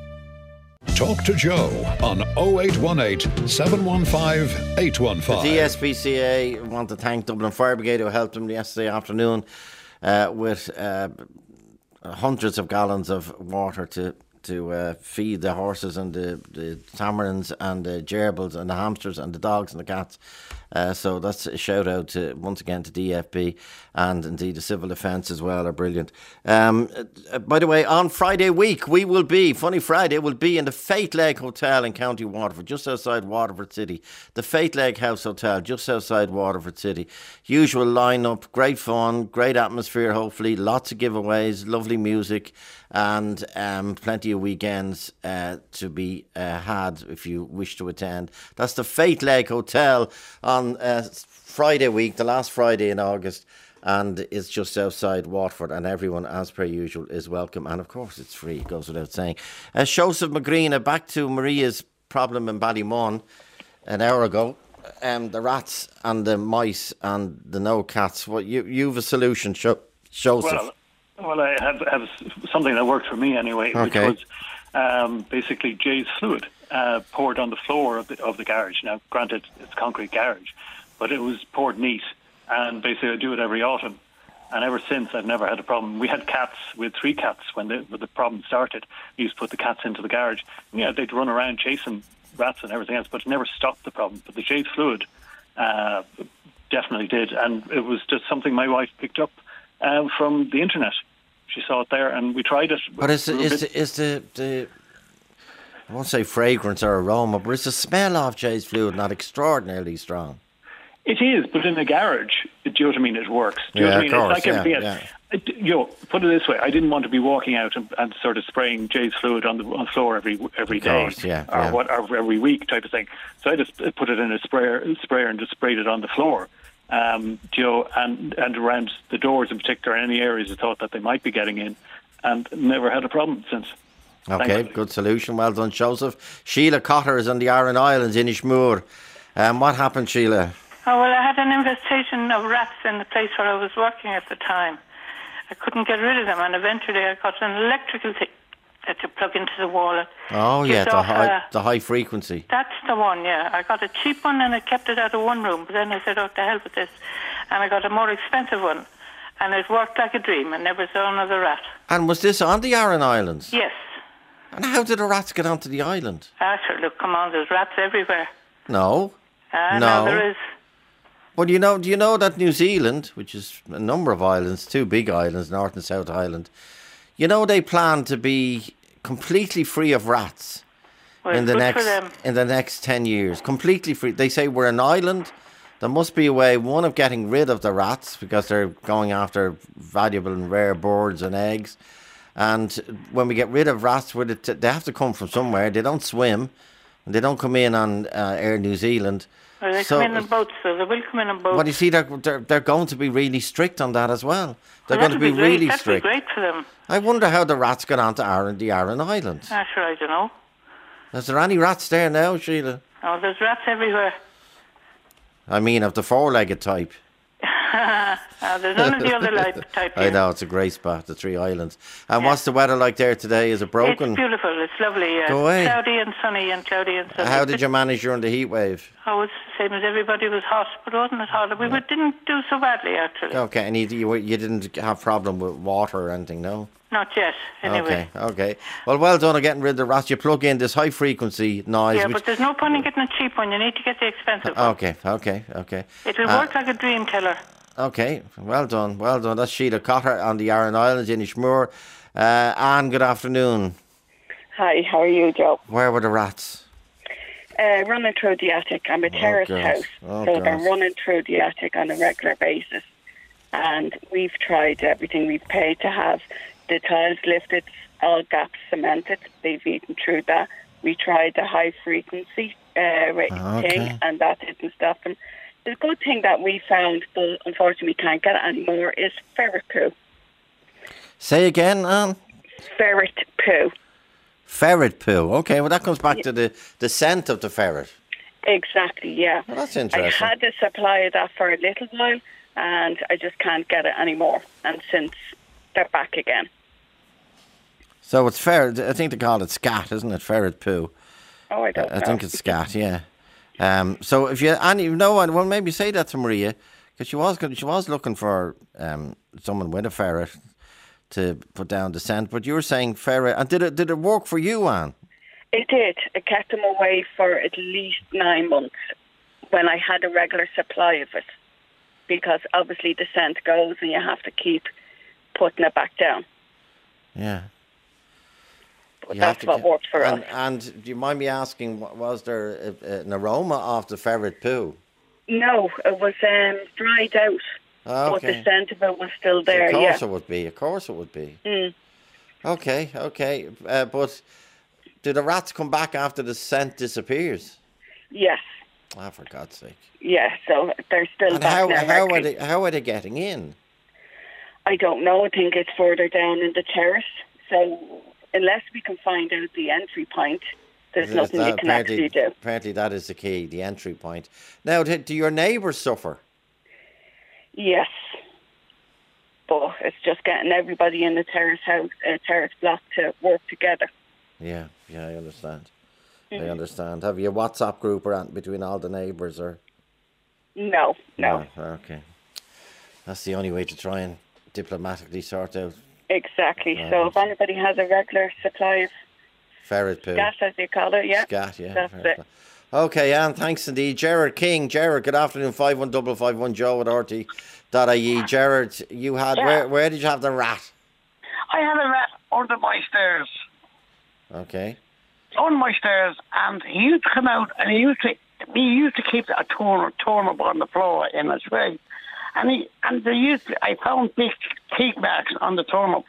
Talk to Joe on 0818 715 815. The DSPCA want to thank Dublin Fire Brigade who helped them yesterday afternoon with hundreds of gallons of water to feed the horses and the tamarins and the gerbils and the hamsters and the dogs and the cats. So that's a shout out once again to DFB, and indeed the civil defence as well are brilliant. By the way, on Friday week we will be, Funny Friday, will be in the Fate Leg Hotel in County Waterford, just outside Waterford City. The Fate Leg House Hotel, just outside Waterford City. Usual lineup, great fun, great atmosphere hopefully, lots of giveaways, lovely music, and plenty of weekends to be had if you wish to attend. That's the Fate Leg Hotel on Friday week, the last Friday in August, and it's just outside Watford, and everyone, as per usual, is welcome, and of course it's free, it goes without saying. Joseph McGreena, back to Maria's problem in Ballymun an hour ago. The rats and the mice and the no cats. Well, you've a solution, Joseph. Well, I have something that worked for me anyway, okay. Which was basically Jay's fluid poured on the floor of the garage. Now, granted, it's a concrete garage, but it was poured neat, and basically I do it every autumn. And ever since, I've never had a problem. We had cats. We had 3 cats when the problem started. We used to put the cats into the garage. Yeah, they'd run around chasing rats and everything else, but it never stopped the problem. But the Jay's fluid definitely did, and it was just something my wife picked up from the internet. She saw it there, and we tried it. But is the I won't say fragrance or aroma, but is the smell of Jay's fluid not extraordinarily strong? It is, but in the garage, do you know what I mean? It works. Do you know what I mean? Course, it's like everything else. Put it this way: I didn't want to be walking out and sort of spraying Jay's fluid on the floor every day, or every week type of thing. So I just put it in a sprayer and just sprayed it on the floor. And around the doors in particular, any areas I thought that they might be getting in, and never had a problem since. Okay, thankfully. Good solution. Well done, Joseph. Sheila Cotter is on the Aran Islands in Ishmoor. What happened, Sheila? Oh, well, I had an infestation of rats in the place where I was working at the time. I couldn't get rid of them, and eventually I got an electrical thing that you plug into the wall. Oh, yeah, the high frequency. That's the one, yeah. I got a cheap one and I kept it out of one room, but then I said, oh, to hell with this. And I got a more expensive one, and it worked like a dream, and never saw another rat. And was this on the Aran Islands? Yes. And how did the rats get onto the island? Sure, look, come on, there's rats everywhere. No. No, there is. Well, do you know that New Zealand, which is a number of islands, 2 big islands, North and South Island, you know they plan to be completely free of rats in the next 10 years. Completely free. They say we're an island. There must be a way, one, of getting rid of the rats because they're going after valuable and rare birds and eggs. And when we get rid of rats, they have to come from somewhere. They don't swim. They don't come in on Air New Zealand. Well, they come in on boats, so they will come in on boats. Well, you see, they're going to be really strict on that as well. They're going to be really strict. That'd be great for them. I wonder how the rats got onto the Aran Islands. Sure, I don't know. Is there any rats there now, Sheila? Oh, there's rats everywhere. I mean, of the 4-legged type. There's none of the other type here. I know, it's a great spot, the 3 islands. And what's the weather like there today? Is it broken? It's beautiful, it's lovely, yeah. Go away. Cloudy and sunny. How did you manage during the heat wave? Oh, it's the same as everybody. Was hot, but it wasn't as hot. We didn't do so badly, actually. Okay, and you didn't have problem with water or anything, no? Not yet, anyway. Okay. Well done on getting rid of the rats. You plug in this high-frequency noise. Yeah, but there's no point in getting a cheap one. You need to get the expensive one. Okay. It will work like a dream killer. Okay, well done. That's Sheila Cotter on the Aran Islands in Ishmoor. Anne, good afternoon. Hi, how are you, Joe? Where were the rats? Running through the attic. I'm a terrace house, so they're running through the attic on a regular basis. And we've tried everything. We've paid to have the tiles lifted, all gaps cemented. They've eaten through that. We tried the high frequency thing, and that didn't stop them. The good thing that we found, but unfortunately we can't get it anymore, is ferret poo. Say again, Anne? Ferret poo. Ferret poo. Okay, well, that comes back to the scent of the ferret. Exactly, yeah. Well, that's interesting. I had a supply of that for a little while, and I just can't get it anymore. And since they're back again. So it's ferret. I think they call it scat, isn't it? Ferret poo. Oh, I don't know. I think it's scat, yeah. So if you, and you know, well, maybe say that to Maria, because she was looking for someone with a ferret to put down the scent. But you were saying ferret, and did it work for you, Anne? It did. It kept them away for at least 9 months when I had a regular supply of it, because obviously the scent goes and you have to keep putting it back down. Yeah. But that's what worked for us. And do you mind me asking, was there an aroma of the ferret poo? No, it was dried out. Oh, okay. But the scent of it was still there, Of course it would be. Mm. Okay. But do the rats come back after the scent disappears? Yes. Ah, for God's sake. Yeah, so they're still and back now. How are they getting in? I don't know. I think it's further down in the terrace. So unless we can find out the entry point, there's nothing we can actually do. Apparently that is the key, the entry point. Now, do your neighbours suffer? Yes. But it's just getting everybody in the terrace block to work together. Yeah, I understand. I understand. Have you a WhatsApp group around between all the neighbours, or? No. Okay. That's the only way to try and diplomatically sort out. Exactly. So if anybody has a regular supply of ferret poo, scat, as you call it, yeah. Scat, yeah. That's it. Okay, Anne, thanks indeed. Gerard King. Gerard, good afternoon. 51551 Joe at RT.ie. Gerard, you had where did you have the rat? I had a rat under my stairs. Okay. On my stairs, and he used to come out, and he used to keep a turnip on the floor in a tray, I found big teeth marks on the turnip.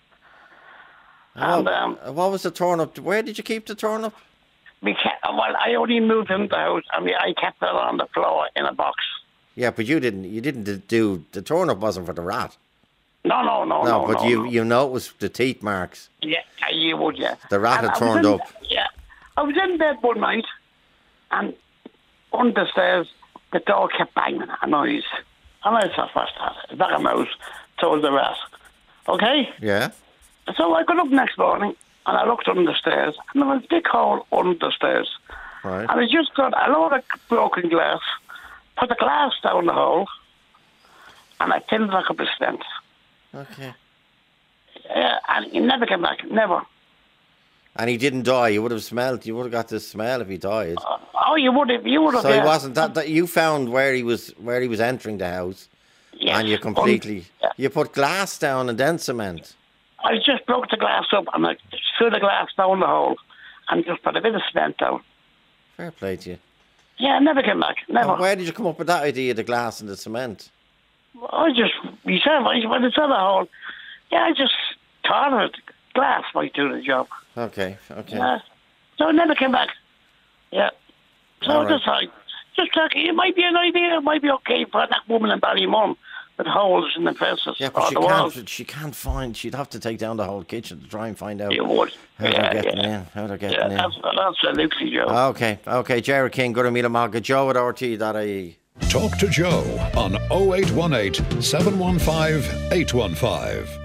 And what was the turnip? Where did you keep the turnip? I only moved into the house, and I kept it on the floor in a box. Yeah, but you didn't do the turnip wasn't for the rat. No. But you know it was the teeth marks. Yeah, you would, yeah. The rat had turned up. Yeah. I was in bed one night, and on the stairs, the door kept banging a noise. And I thought, what's that? Is that a mouse? Told the rat. Okay? Yeah. So I got up next morning, and I looked under the stairs, and there was a big hole under the stairs. Right. And I just got a load of broken glass, put the glass down the hole, and I filled it up with cement. Okay. Yeah, and he never came back, never. And he didn't die. You would have got the smell if he died. You would have. So he wasn't that you found where he was entering the house, and you you put glass down and then cement. I just broke the glass up and I threw the glass down the hole, and just put a bit of cement down. Fair play to you. Yeah, never came back. Never. And where did you come up with that idea, the glass and the cement? When it's in the hole, I just thought it. Glass might do the job. Okay. Yeah. So it never came back. Yeah. So right. just like, it might be an idea, it might be okay for that woman in Ballymun with holes in the fences. Yeah, but she can't find, she'd have to take down the whole kitchen to try and find out how they're getting in. Absolutely, Joe. Okay, Gerard King, good to meet him. Joe at RT.ie. Talk to Joe on 0818 715 815.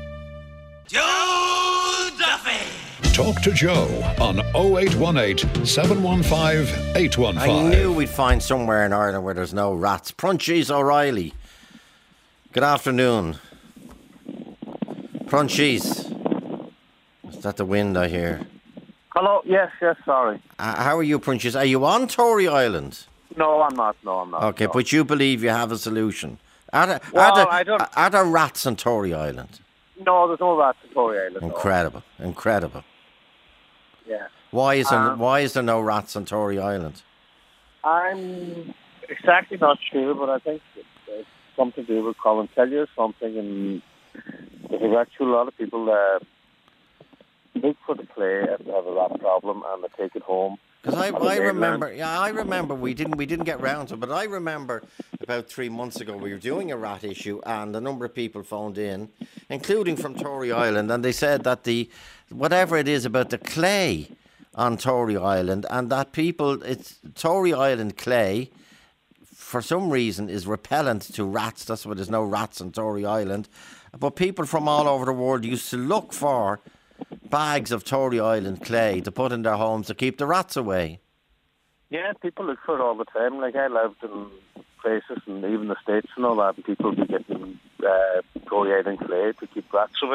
Joe Duffy! Talk to Joe on 0818 715 815. I knew we'd find somewhere in Ireland where there's no rats. Prunchies O'Reilly. Good afternoon. Prunchies. Is that the wind I hear? Hello, yes, sorry. How are you, Prunchies? Are you on Tory Island? No, I'm not. Okay, no. But you believe you have a solution. Are there rats on Tory Island? No, there's no rats on Tory Island. Incredible. Yeah. Why is there no rats on Tory Island? I'm exactly not sure, but I think it's something to do with Colin Tellier or something, and there's actually a lot of people look for the play if they have a rat problem and they take it home. Because I remember we didn't get round to it, but I remember about 3 months ago, we were doing a rat issue, and a number of people phoned in, including from Tory Island, and they said that whatever it is about the clay on Tory Island, and that it's Tory Island clay, for some reason, is repellent to rats. That's why there's no rats on Tory Island. But people from all over the world used to look for bags of Tory Island clay to put in their homes to keep the rats away. Yeah, people look for it all the time. Like, I lived in places and even the States and all that, and people would be getting Tory Island clay to keep rats away.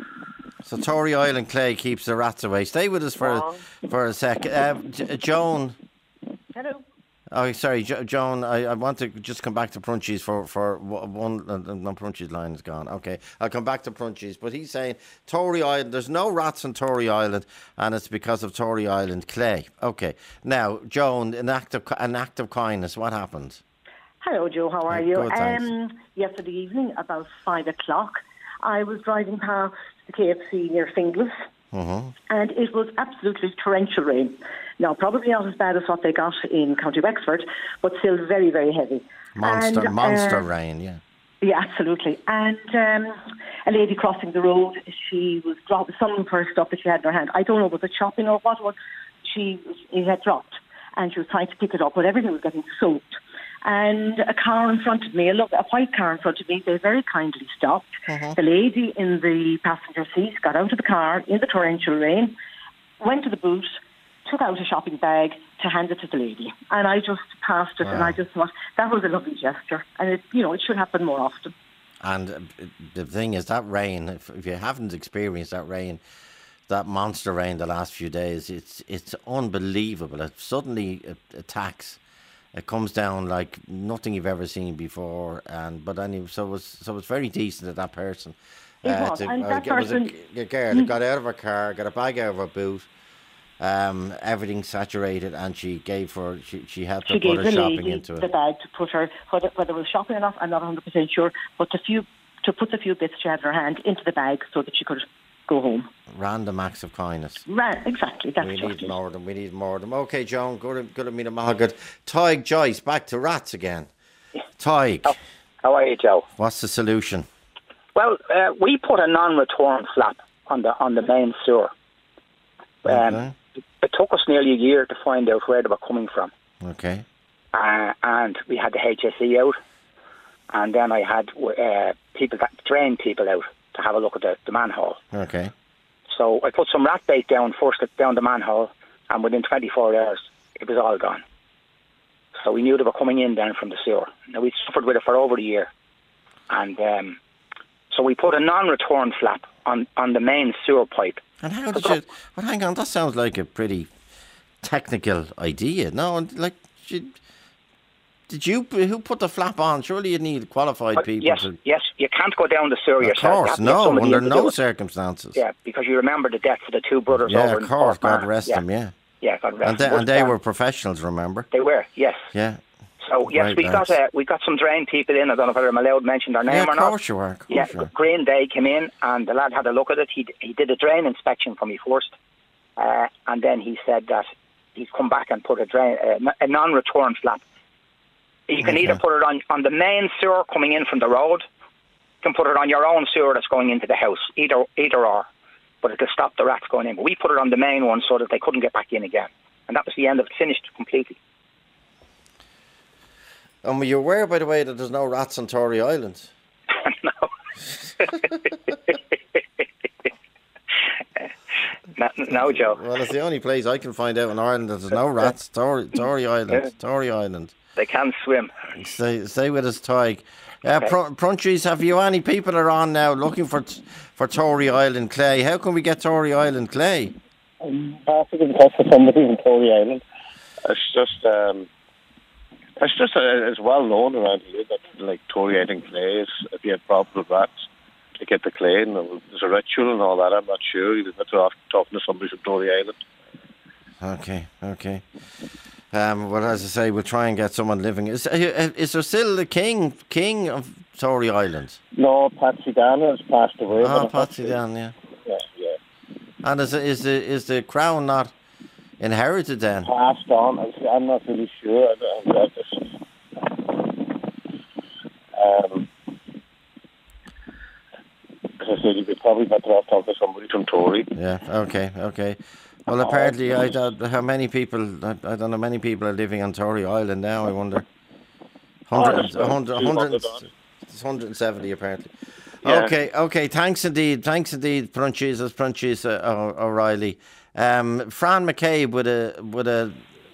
So Tory Island clay keeps the rats away. Stay with us for a sec. Joan. Hello. Oh, sorry, Joan. I want to just come back to Prunchies for one. No, Prunchies' line is gone. Okay, I'll come back to Prunchies. But he's saying Tory Island. There's no rats on Tory Island, and it's because of Tory Island clay. Okay. Now, Joan, an act of kindness. What happened? Hello, Joe. How are you? Good, yesterday evening, about 5 o'clock, I was driving past the KFC near Finglas, and it was absolutely torrential rain. Now, probably not as bad as what they got in County Wexford, but still very, very heavy. Monster rain, yeah. Yeah, absolutely. And a lady crossing the road, she was dropping some of her stuff that she had in her hand. I don't know, was it shopping or what? It had dropped, and she was trying to pick it up, but everything was getting soaked. And a car in front of me, a white car in front of me, they very kindly stopped. The lady in the passenger seat got out of the car in the torrential rain, went to the boot, took out a shopping bag to hand it to the lady. And I just passed it, and I just thought, that was a lovely gesture. And it should happen more often. And the thing is, that rain, if you haven't experienced that rain, that monster rain the last few days, it's unbelievable. It suddenly attacks. It comes down like nothing you've ever seen before, but anyway, so it was very decent of that person. It was, and that person... a girl got out of her car, got a bag out of her boot, everything saturated, and she had to put her shopping into it. The bag to put her, whether it was shopping enough, I'm not 100% sure, but to put the few bits she had in her hand into the bag so that she could go home. Random acts of kindness. Exactly. That's we need more of them. Okay, Joan, good to meet Mahagad. Tig Joyce, back to rats again. Tig. How are you, Joe? What's the solution? Well, we put a non-return flap on the main sewer. It took us nearly a year to find out where they were coming from. Okay. And we had the HSE out, and then I had people that drain people out to have a look at the manhole. Okay. So I put some rat bait forced it down the manhole, and within 24 hours, it was all gone. So we knew they were coming in down from the sewer. Now, we suffered with it for over a year. And so we put a non-return flap on the main sewer pipe. And how did you... Well, hang on, that sounds like a pretty technical idea. No, like... Who put the flap on? Surely you need qualified people. Yes, you can't go down the sewer yourself. Of course, no, under no circumstances. Yeah, because you remember the death of the two brothers over in Cork. God rest them, Yeah, God rest them. And they were professionals, remember? They were, yes. Yeah. So, yes, we got some drain people in. I don't know whether I'm allowed to mention their name or not. Of course you are. Green Day came in, and the lad had a look at it. He did a drain inspection for me first, and then he said that he'd come back and put a non-return flap. You can either put it on the main sewer coming in from the road, you can put it on your own sewer that's going into the house, either or. But it'll stop the rats going in. But we put it on the main one so that they couldn't get back in again. And that was the end of it, finished completely. And were you aware, by the way, that there's no rats on Tory Island? No. No, Joe. Well, it's the only place I can find out in Ireland that there's no rats. Tory Island. Tory Island. They can swim. Stay with us, Tig. Prunchies, have you any people are on now looking for Tory Island clay? How can we get Tory Island clay? I'm asking the cost for somebody in Tory Island. It's just it's well known around here that like Tory Island clay is, if you have problems with rats, to get the clay, and there's a ritual and all that. I'm not sure. You'd have to talking to somebody from Tory Island. Okay. Well, as I say, we'll try and get someone living. Is there still the king of Tory Island? No, Patsy Dan has passed away. Patsy Dan, yeah. Yeah. And is the crown not inherited then? Passed on. I'm not really sure. As I said, you'd be probably better off talking to somebody from Tory. Yeah, okay. Well, apparently, I don't know how many people, I don't know, many people are living on Tory Island now, I wonder. 170 apparently. Yeah. Okay, thanks indeed, Prunchis O'Reilly. Fran McCabe with a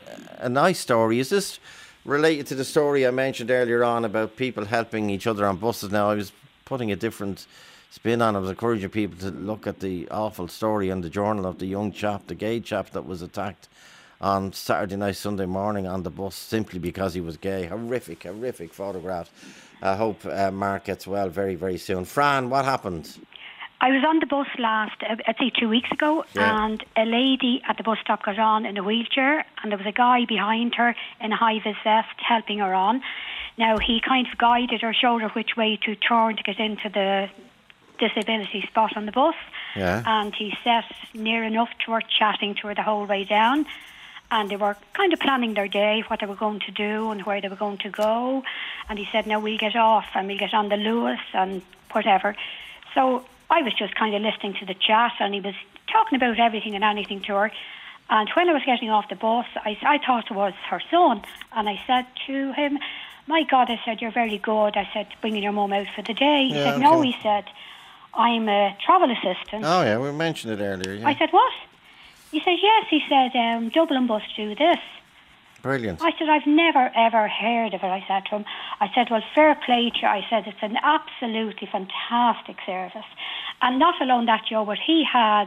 nice story. Is this related to the story I mentioned earlier on about people helping each other on buses? Now, I was putting a different spin on it. I was encouraging people to look at the awful story in the Journal of the young chap, the gay chap that was attacked on Saturday night, Sunday morning on the bus simply because he was gay. Horrific photographs. I hope Mark gets well very, very soon. Fran, what happened? I was on the bus I think 2 weeks ago, and a lady at the bus stop got on in a wheelchair, and there was a guy behind her in a high-vis vest helping her on. Now, he kind of guided her, showed her which way to turn to get into the disability spot on the bus, and he sat near enough to her, chatting to her the whole way down, and they were kind of planning their day, what they were going to do and where they were going to go, and he said, now we'll get off and we'll get on the Lewis and whatever. So I was just kind of listening to the chat, and he was talking about everything and anything to her. And when I was getting off the bus, I thought it was her son, and I said to him, my God, I said, you're very good. I said, bringing your mum out for the day. He said, no, he said, I'm a travel assistant. Oh, yeah, we mentioned it earlier. Yeah. I said, what? He said, yes. He said, Dublin Bus do this. Brilliant. I said, I've never, ever heard of it. I said to him, I said, well, fair play to you. I said, it's an absolutely fantastic service. And not alone that, Joe, but he had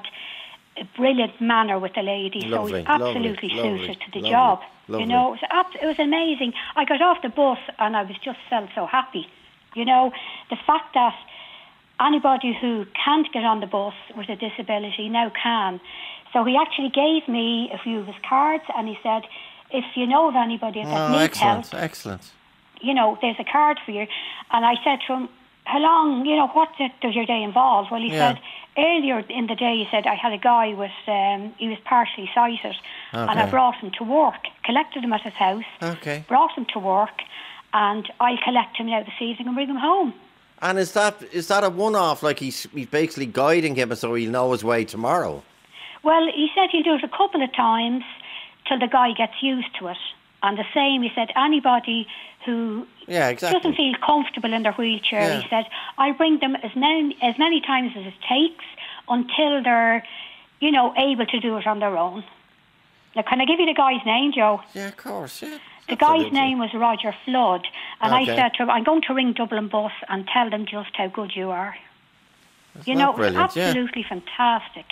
a brilliant manner with the lady. So he absolutely suited to the job. Lovely. You know, it was amazing. I got off the bus and I was just felt so happy. You know, the fact that anybody who can't get on the bus with a disability now can. So he actually gave me a few of his cards, and he said, if you know of anybody that needs help, excellent. You know, there's a card for you. And I said to him, how long, you know, what does your day involve? Well, he said, earlier in the day, he said, I had a guy with, he was partially sighted, and I brought him to work, collected him at his house, brought him to work, and I'll collect him now this evening and bring him home. And is that a one-off, like he's basically guiding him so he'll know his way tomorrow? Well, he said he'll do it a couple of times till the guy gets used to it. And the same, he said, anybody who doesn't feel comfortable in their wheelchair, he said, I'll bring them as many times as it takes until they're, you know, able to do it on their own. Now, can I give you the guy's name, Joe? Yeah, of course, yeah. The guy's name was Roger Flood, and I said to him, I'm going to ring Dublin Bus and tell them just how good you are. That's you know, it was absolutely fantastic.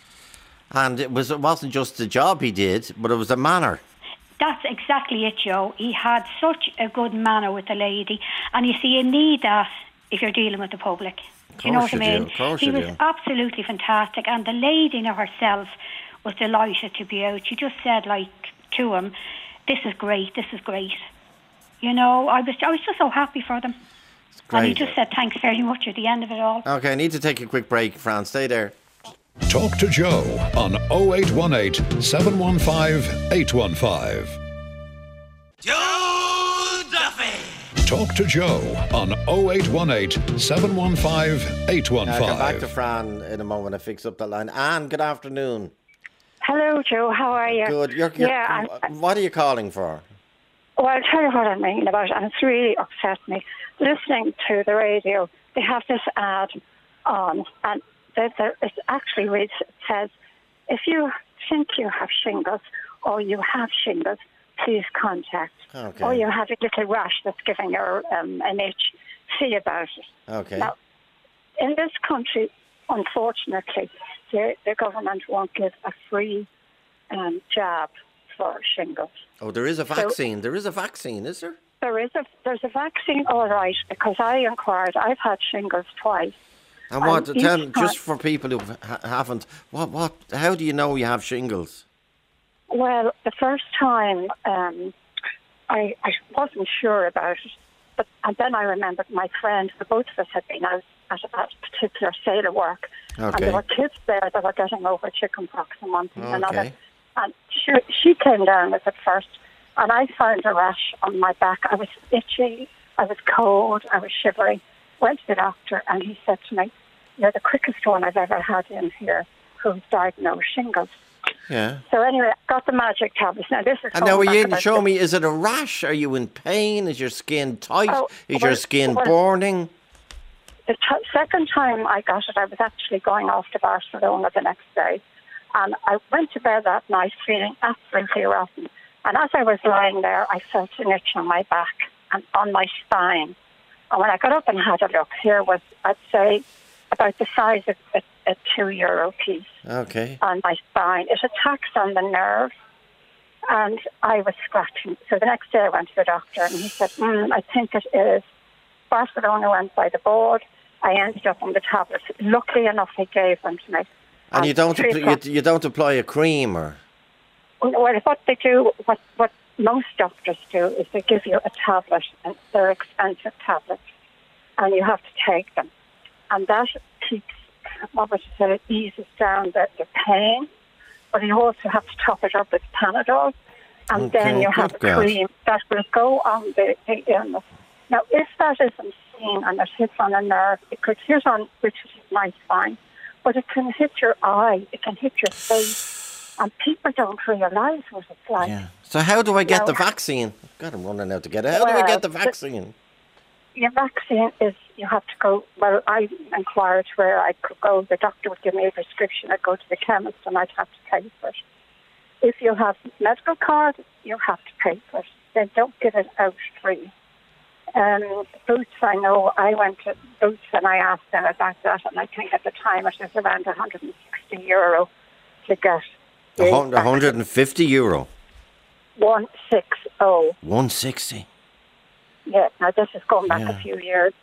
And it wasn't just the job he did, but it was the manner. That's exactly it, Joe. He had such a good manner with the lady, and you see, you need that if you're dealing with the public. Do you know what I mean? He was absolutely fantastic, and the lady now herself was delighted to be out. She just said, like, to him, this is great. You know, I was just so happy for them. And he just said thanks very much at the end of it all. Okay, I need to take a quick break, Fran. Stay there. Talk to Joe on 0818 715 815. Joe Duffy! Talk to Joe on 0818 715 815. I'll come back to Fran in a moment. I fix up that line. Anne, good afternoon. Hello, Joe. How are you? Good. What are you calling for? Well, I'll tell you what I'm thinking about, and it's really upset me. Listening to the radio, they have this ad on, and it actually reads, it says, if you think you have shingles or you have shingles, please contact. Okay. Or you have a little rash that's giving you an itch, see about it. Okay. Now, in this country, unfortunately, the government won't give a free jab for shingles. Oh, there is a vaccine. There is a vaccine, is there? There's a vaccine, all right, because I inquired. I've had shingles twice. And what? Tell me, just for people who haven't, how do you know you have shingles? Well, the first time I wasn't sure about it, and then I remembered my friend, the both of us had been out at a particular sale of work, and there were kids there that were getting over chickenpox and one thing and another. And she came down with it first, and I found a rash on my back. I was itchy, I was cold, I was shivering. Went to the doctor, and he said to me, "You're the quickest one I've ever had in here who's diagnosed shingles." Yeah. So anyway, I got the magic tablets. Now this is. And now, show me, is it a rash? Are you in pain? Is your skin tight? Is your skin burning? The second time I got it, I was actually going off to Barcelona the next day. And I went to bed that night feeling absolutely rotten. And as I was lying there, I felt an itch on my back and on my spine. And when I got up and had a look, here was, I'd say, about the size of a €2 piece on my spine. It attacks on the nerve, and I was scratching. So the next day I went to the doctor, and he said, I think it is. Barcelona went by the board. I ended up on the tablets. Luckily enough, he gave them to me. And you don't apply a cream or? Well, what they do, what most doctors do, is they give you a tablet, and they're expensive tablets, and you have to take them, and that keeps, it eases down the pain, but you also have to top it up with Panadol, and then you have a cream that will go on the illness. Now, if that isn't seen and it hits on a nerve, it could hit on, which is my spine, but it can hit your eye, it can hit your face, and people don't realise what it's like. Yeah. So how do I get the vaccine? God, I'm running out to get it. How do I get the vaccine? Your vaccine is, you have to go, I inquired where I could go. The doctor would give me a prescription. I'd go to the chemist and I'd have to pay for it. If you have a medical card, you have to pay for it. They don't give it out free. Boots, I know, I went to Boots and I asked them about that, and I think at the time it was around €160 to get €150? 160. 160? Yeah, now this is going back a few years.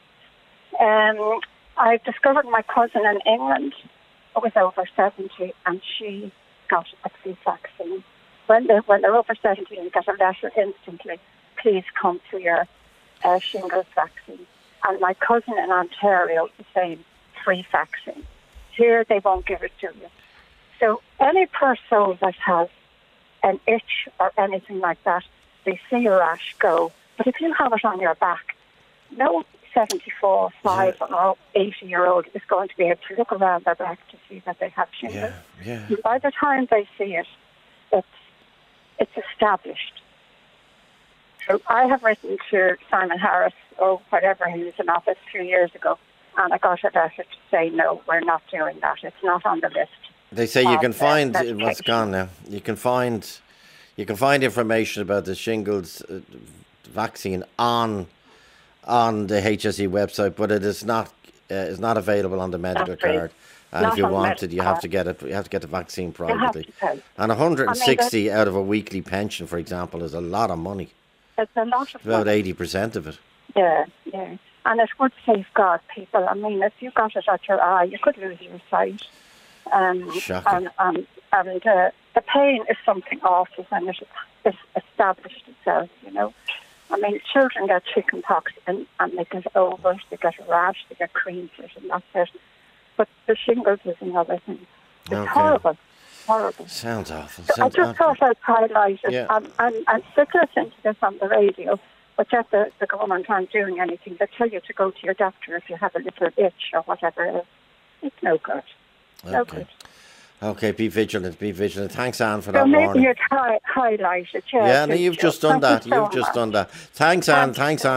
I discovered my cousin in England was over 70, and she got a flu vaccine. When they're over 70, you get a letter instantly, please come to your shingles vaccine. And my cousin in Ontario, the same, free vaccine. Here they won't give it to you. So any person that has an itch or anything like that, they see a rash, go. But if you have it on your back, no 74, 5 or 80-year-old is going to be able to look around their back to see that they have shingles. Yeah. By the time they see it, it's established. So I have written to Simon Harris, or whatever, he was in office 2 years ago, and I got a letter to say, no, we're not doing that. It's not on the list. They say you can find what's gone now. You can find information about the shingles vaccine on the HSE website, but it is not available on the medical card. And if you want it, you have to get it. You have to get the vaccine privately. And 160 out of a weekly pension, for example, is a lot of money. It's a lot of about money. 80% of it. Yeah. And it would safeguard people. I mean, if you got it at your eye, you could lose your sight. Shocking. And the pain is something awful when it's established itself, you know. I mean, children get chicken pox and they get over it, they get a rash, they get cream for it, and that's it. But the shingles is another thing. It's horrible. Sounds awful. So I just thought I'd highlight it. I'm sick listening to this on the radio, but yet the government aren't doing anything. They tell you to go to your doctor if you have a little itch or whatever it is. It's no good. No good. Okay, be vigilant. Thanks, Anne, for so that maybe warning. you'd highlight it. Yeah, no, you've just done that. Done that. Thanks, Anne.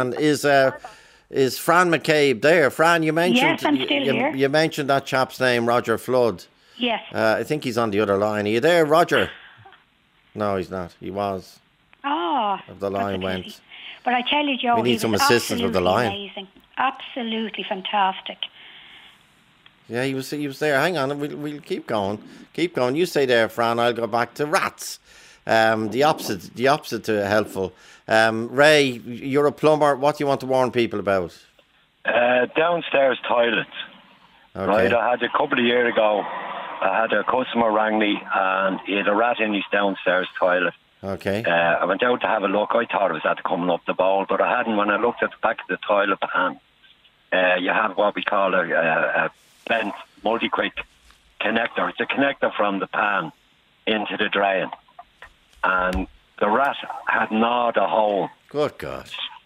Is Fran McCabe there? Fran, you mentioned... Yes, I'm still here. You mentioned that chap's name, Roger Flood. Yes. I think he's on the other line. Are you there, Roger? No, he's not. He was. Oh. The line went. But I tell you, Joe, we need some assistance with the line. Amazing. Absolutely fantastic. Yeah, he was there. Hang on, we'll keep going. You stay there, Fran. I'll go back to rats. The opposite to helpful. Ray, you're a plumber. What do you want to warn people about? Downstairs toilets. Okay. Right, I had a couple of years ago. I had a customer rang me and he had a rat in his downstairs toilet. Okay. I went out to have a look. I thought it was at coming up the bowl, but I hadn't. When I looked at the back of the toilet pan, you have what we call a bent multi-quick connector. It's a connector from the pan into the drain. And the rat had gnawed a hole. Good God.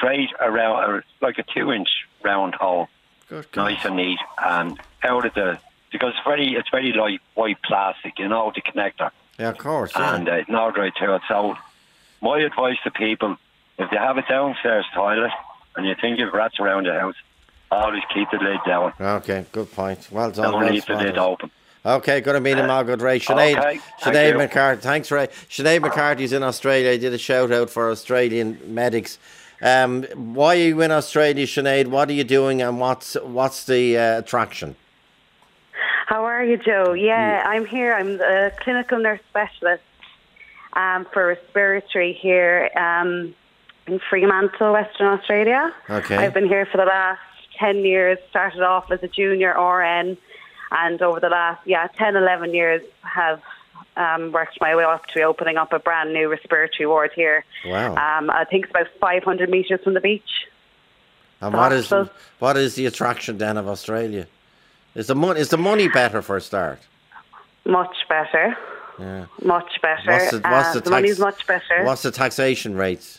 straight around, like a 2-inch round hole, nice and neat, and out of because it's very light white plastic, the connector. Yeah, of course. Yeah. And not right to it. So my advice to people, if they have a downstairs toilet and you think you've rats around the house, always keep the lid down. Okay, good point. Well done. Don't leave the lid open. Okay, good to meet him all. Good, Ray. Sinead McCarthy. Thanks, Ray. Sinead McCarthy's in Australia. I did a shout out for Australian medics. Why are you in Australia, Sinead? What are you doing, and what's the attraction? How are you, Joe? Yeah, I'm here. I'm a clinical nurse specialist for respiratory here in Fremantle, Western Australia. Okay. I've been here for the last 10 years. Started off as a junior RN. And over the last, 10, 11 years, have worked my way up to opening up a brand new respiratory ward here. Wow. I think it's about 500 metres from the beach. And what is the attraction then of Australia? Is the money better for a start? Much better. Yeah. Much better. The money's much better. What's the taxation rates?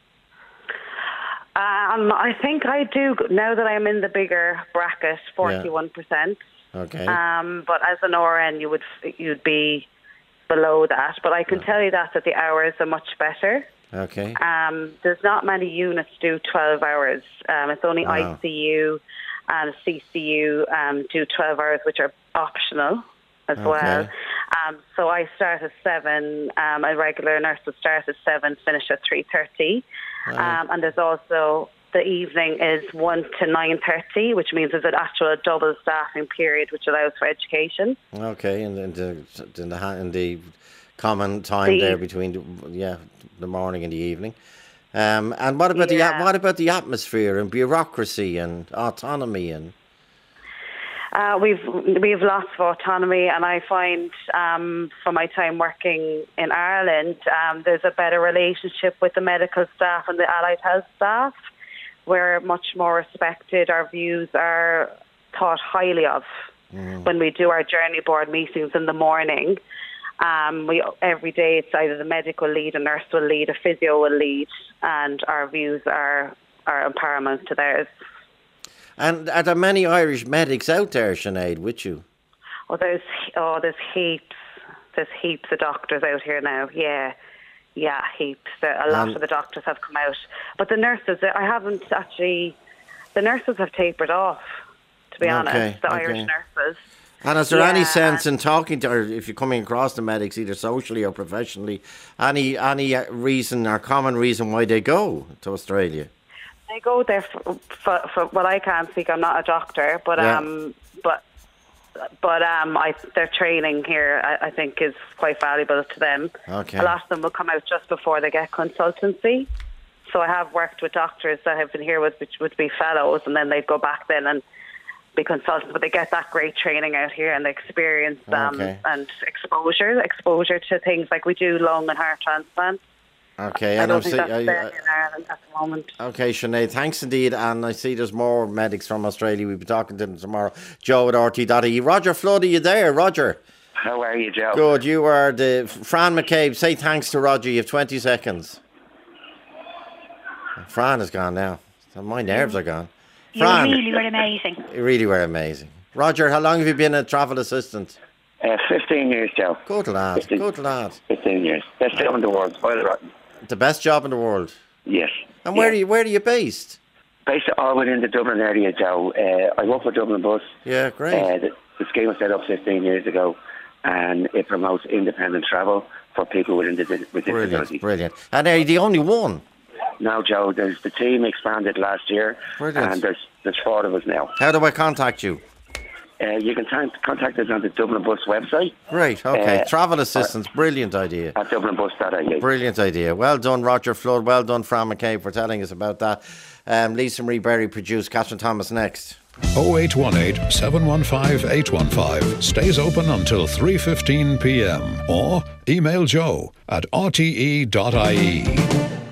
I think I do, now that I'm in the bigger bracket, 41%. Okay. But as an RN, you'd be below that. But I can tell you that the hours are much better. Okay. There's not many units do 12 hours. It's only ICU and CCU do 12 hours, which are optional as well. So I start at 7. A regular nurse will start at 7, finish at 3:30. And there's also the evening is 1 to 9:30, which means there's an actual double staffing period, which allows for education. Okay, and in the common time there between the morning and the evening. And what about the atmosphere and bureaucracy and autonomy and? We've lots of autonomy, and I find from my time working in Ireland, there's a better relationship with the medical staff and the allied health staff. We're much more respected. Our views are thought highly of when we do our journey board meetings in the morning. Every day it's either the medical lead, a nurse will lead, a physio will lead, and our views are paramount to theirs. And are there many Irish medics out there, Sinead, with you? There's heaps. There's heaps of doctors out here now. Yeah, heaps. A lot of the doctors have come out. But the nurses, the nurses have tapered off, to be honest, the Irish nurses. And is there any sense in talking to, or if you're coming across the medics, either socially or professionally, any reason or common reason why they go to Australia? They go there for what I can speak. I'm not a doctor, but their training here, I think, is quite valuable to them. Okay. A lot of them will come out just before they get consultancy. So I have worked with doctors that have been here which would be fellows, and then they'd go back then and be consultants. But they get that great training out here, and they experience and exposure to things like we do lung and heart transplants. Okay, I don't think that's there in Ireland at the moment. Okay, Sinead, thanks indeed. And I see there's more medics from Australia. We'll be talking to them tomorrow. Joe at RT.ie. Roger Flood, are you there? Roger. How are you, Joe? Good. You are the Fran McCabe. Say thanks to Roger. You have 20 seconds. Fran is gone now. My nerves are gone. Fran, you really were amazing. You really were amazing. Roger, how long have you been a travel assistant? 15 years, Joe. Good lad. 15 years. Best job in the world. The best job in the world? Yes. And where are you based? Based all within the Dublin area, Joe. I work for Dublin Bus. Yeah, great. The scheme was set up 15 years ago, and it promotes independent travel for people with disabilities. Brilliant. And are you the only one? No, Joe. The team expanded last year, and there's 4 of us now. How do I contact you? You can contact us on the Dublin Bus website. Great, okay. Travel assistance, brilliant idea. At dublinbus.ie. Brilliant idea. Well done, Roger Flood. Well done, Fran McCabe, for telling us about that. Lisa Marie Berry produced. Catherine Thomas next. 0818 715 815 stays open until 3:15 p.m. or email Joe at rte.ie.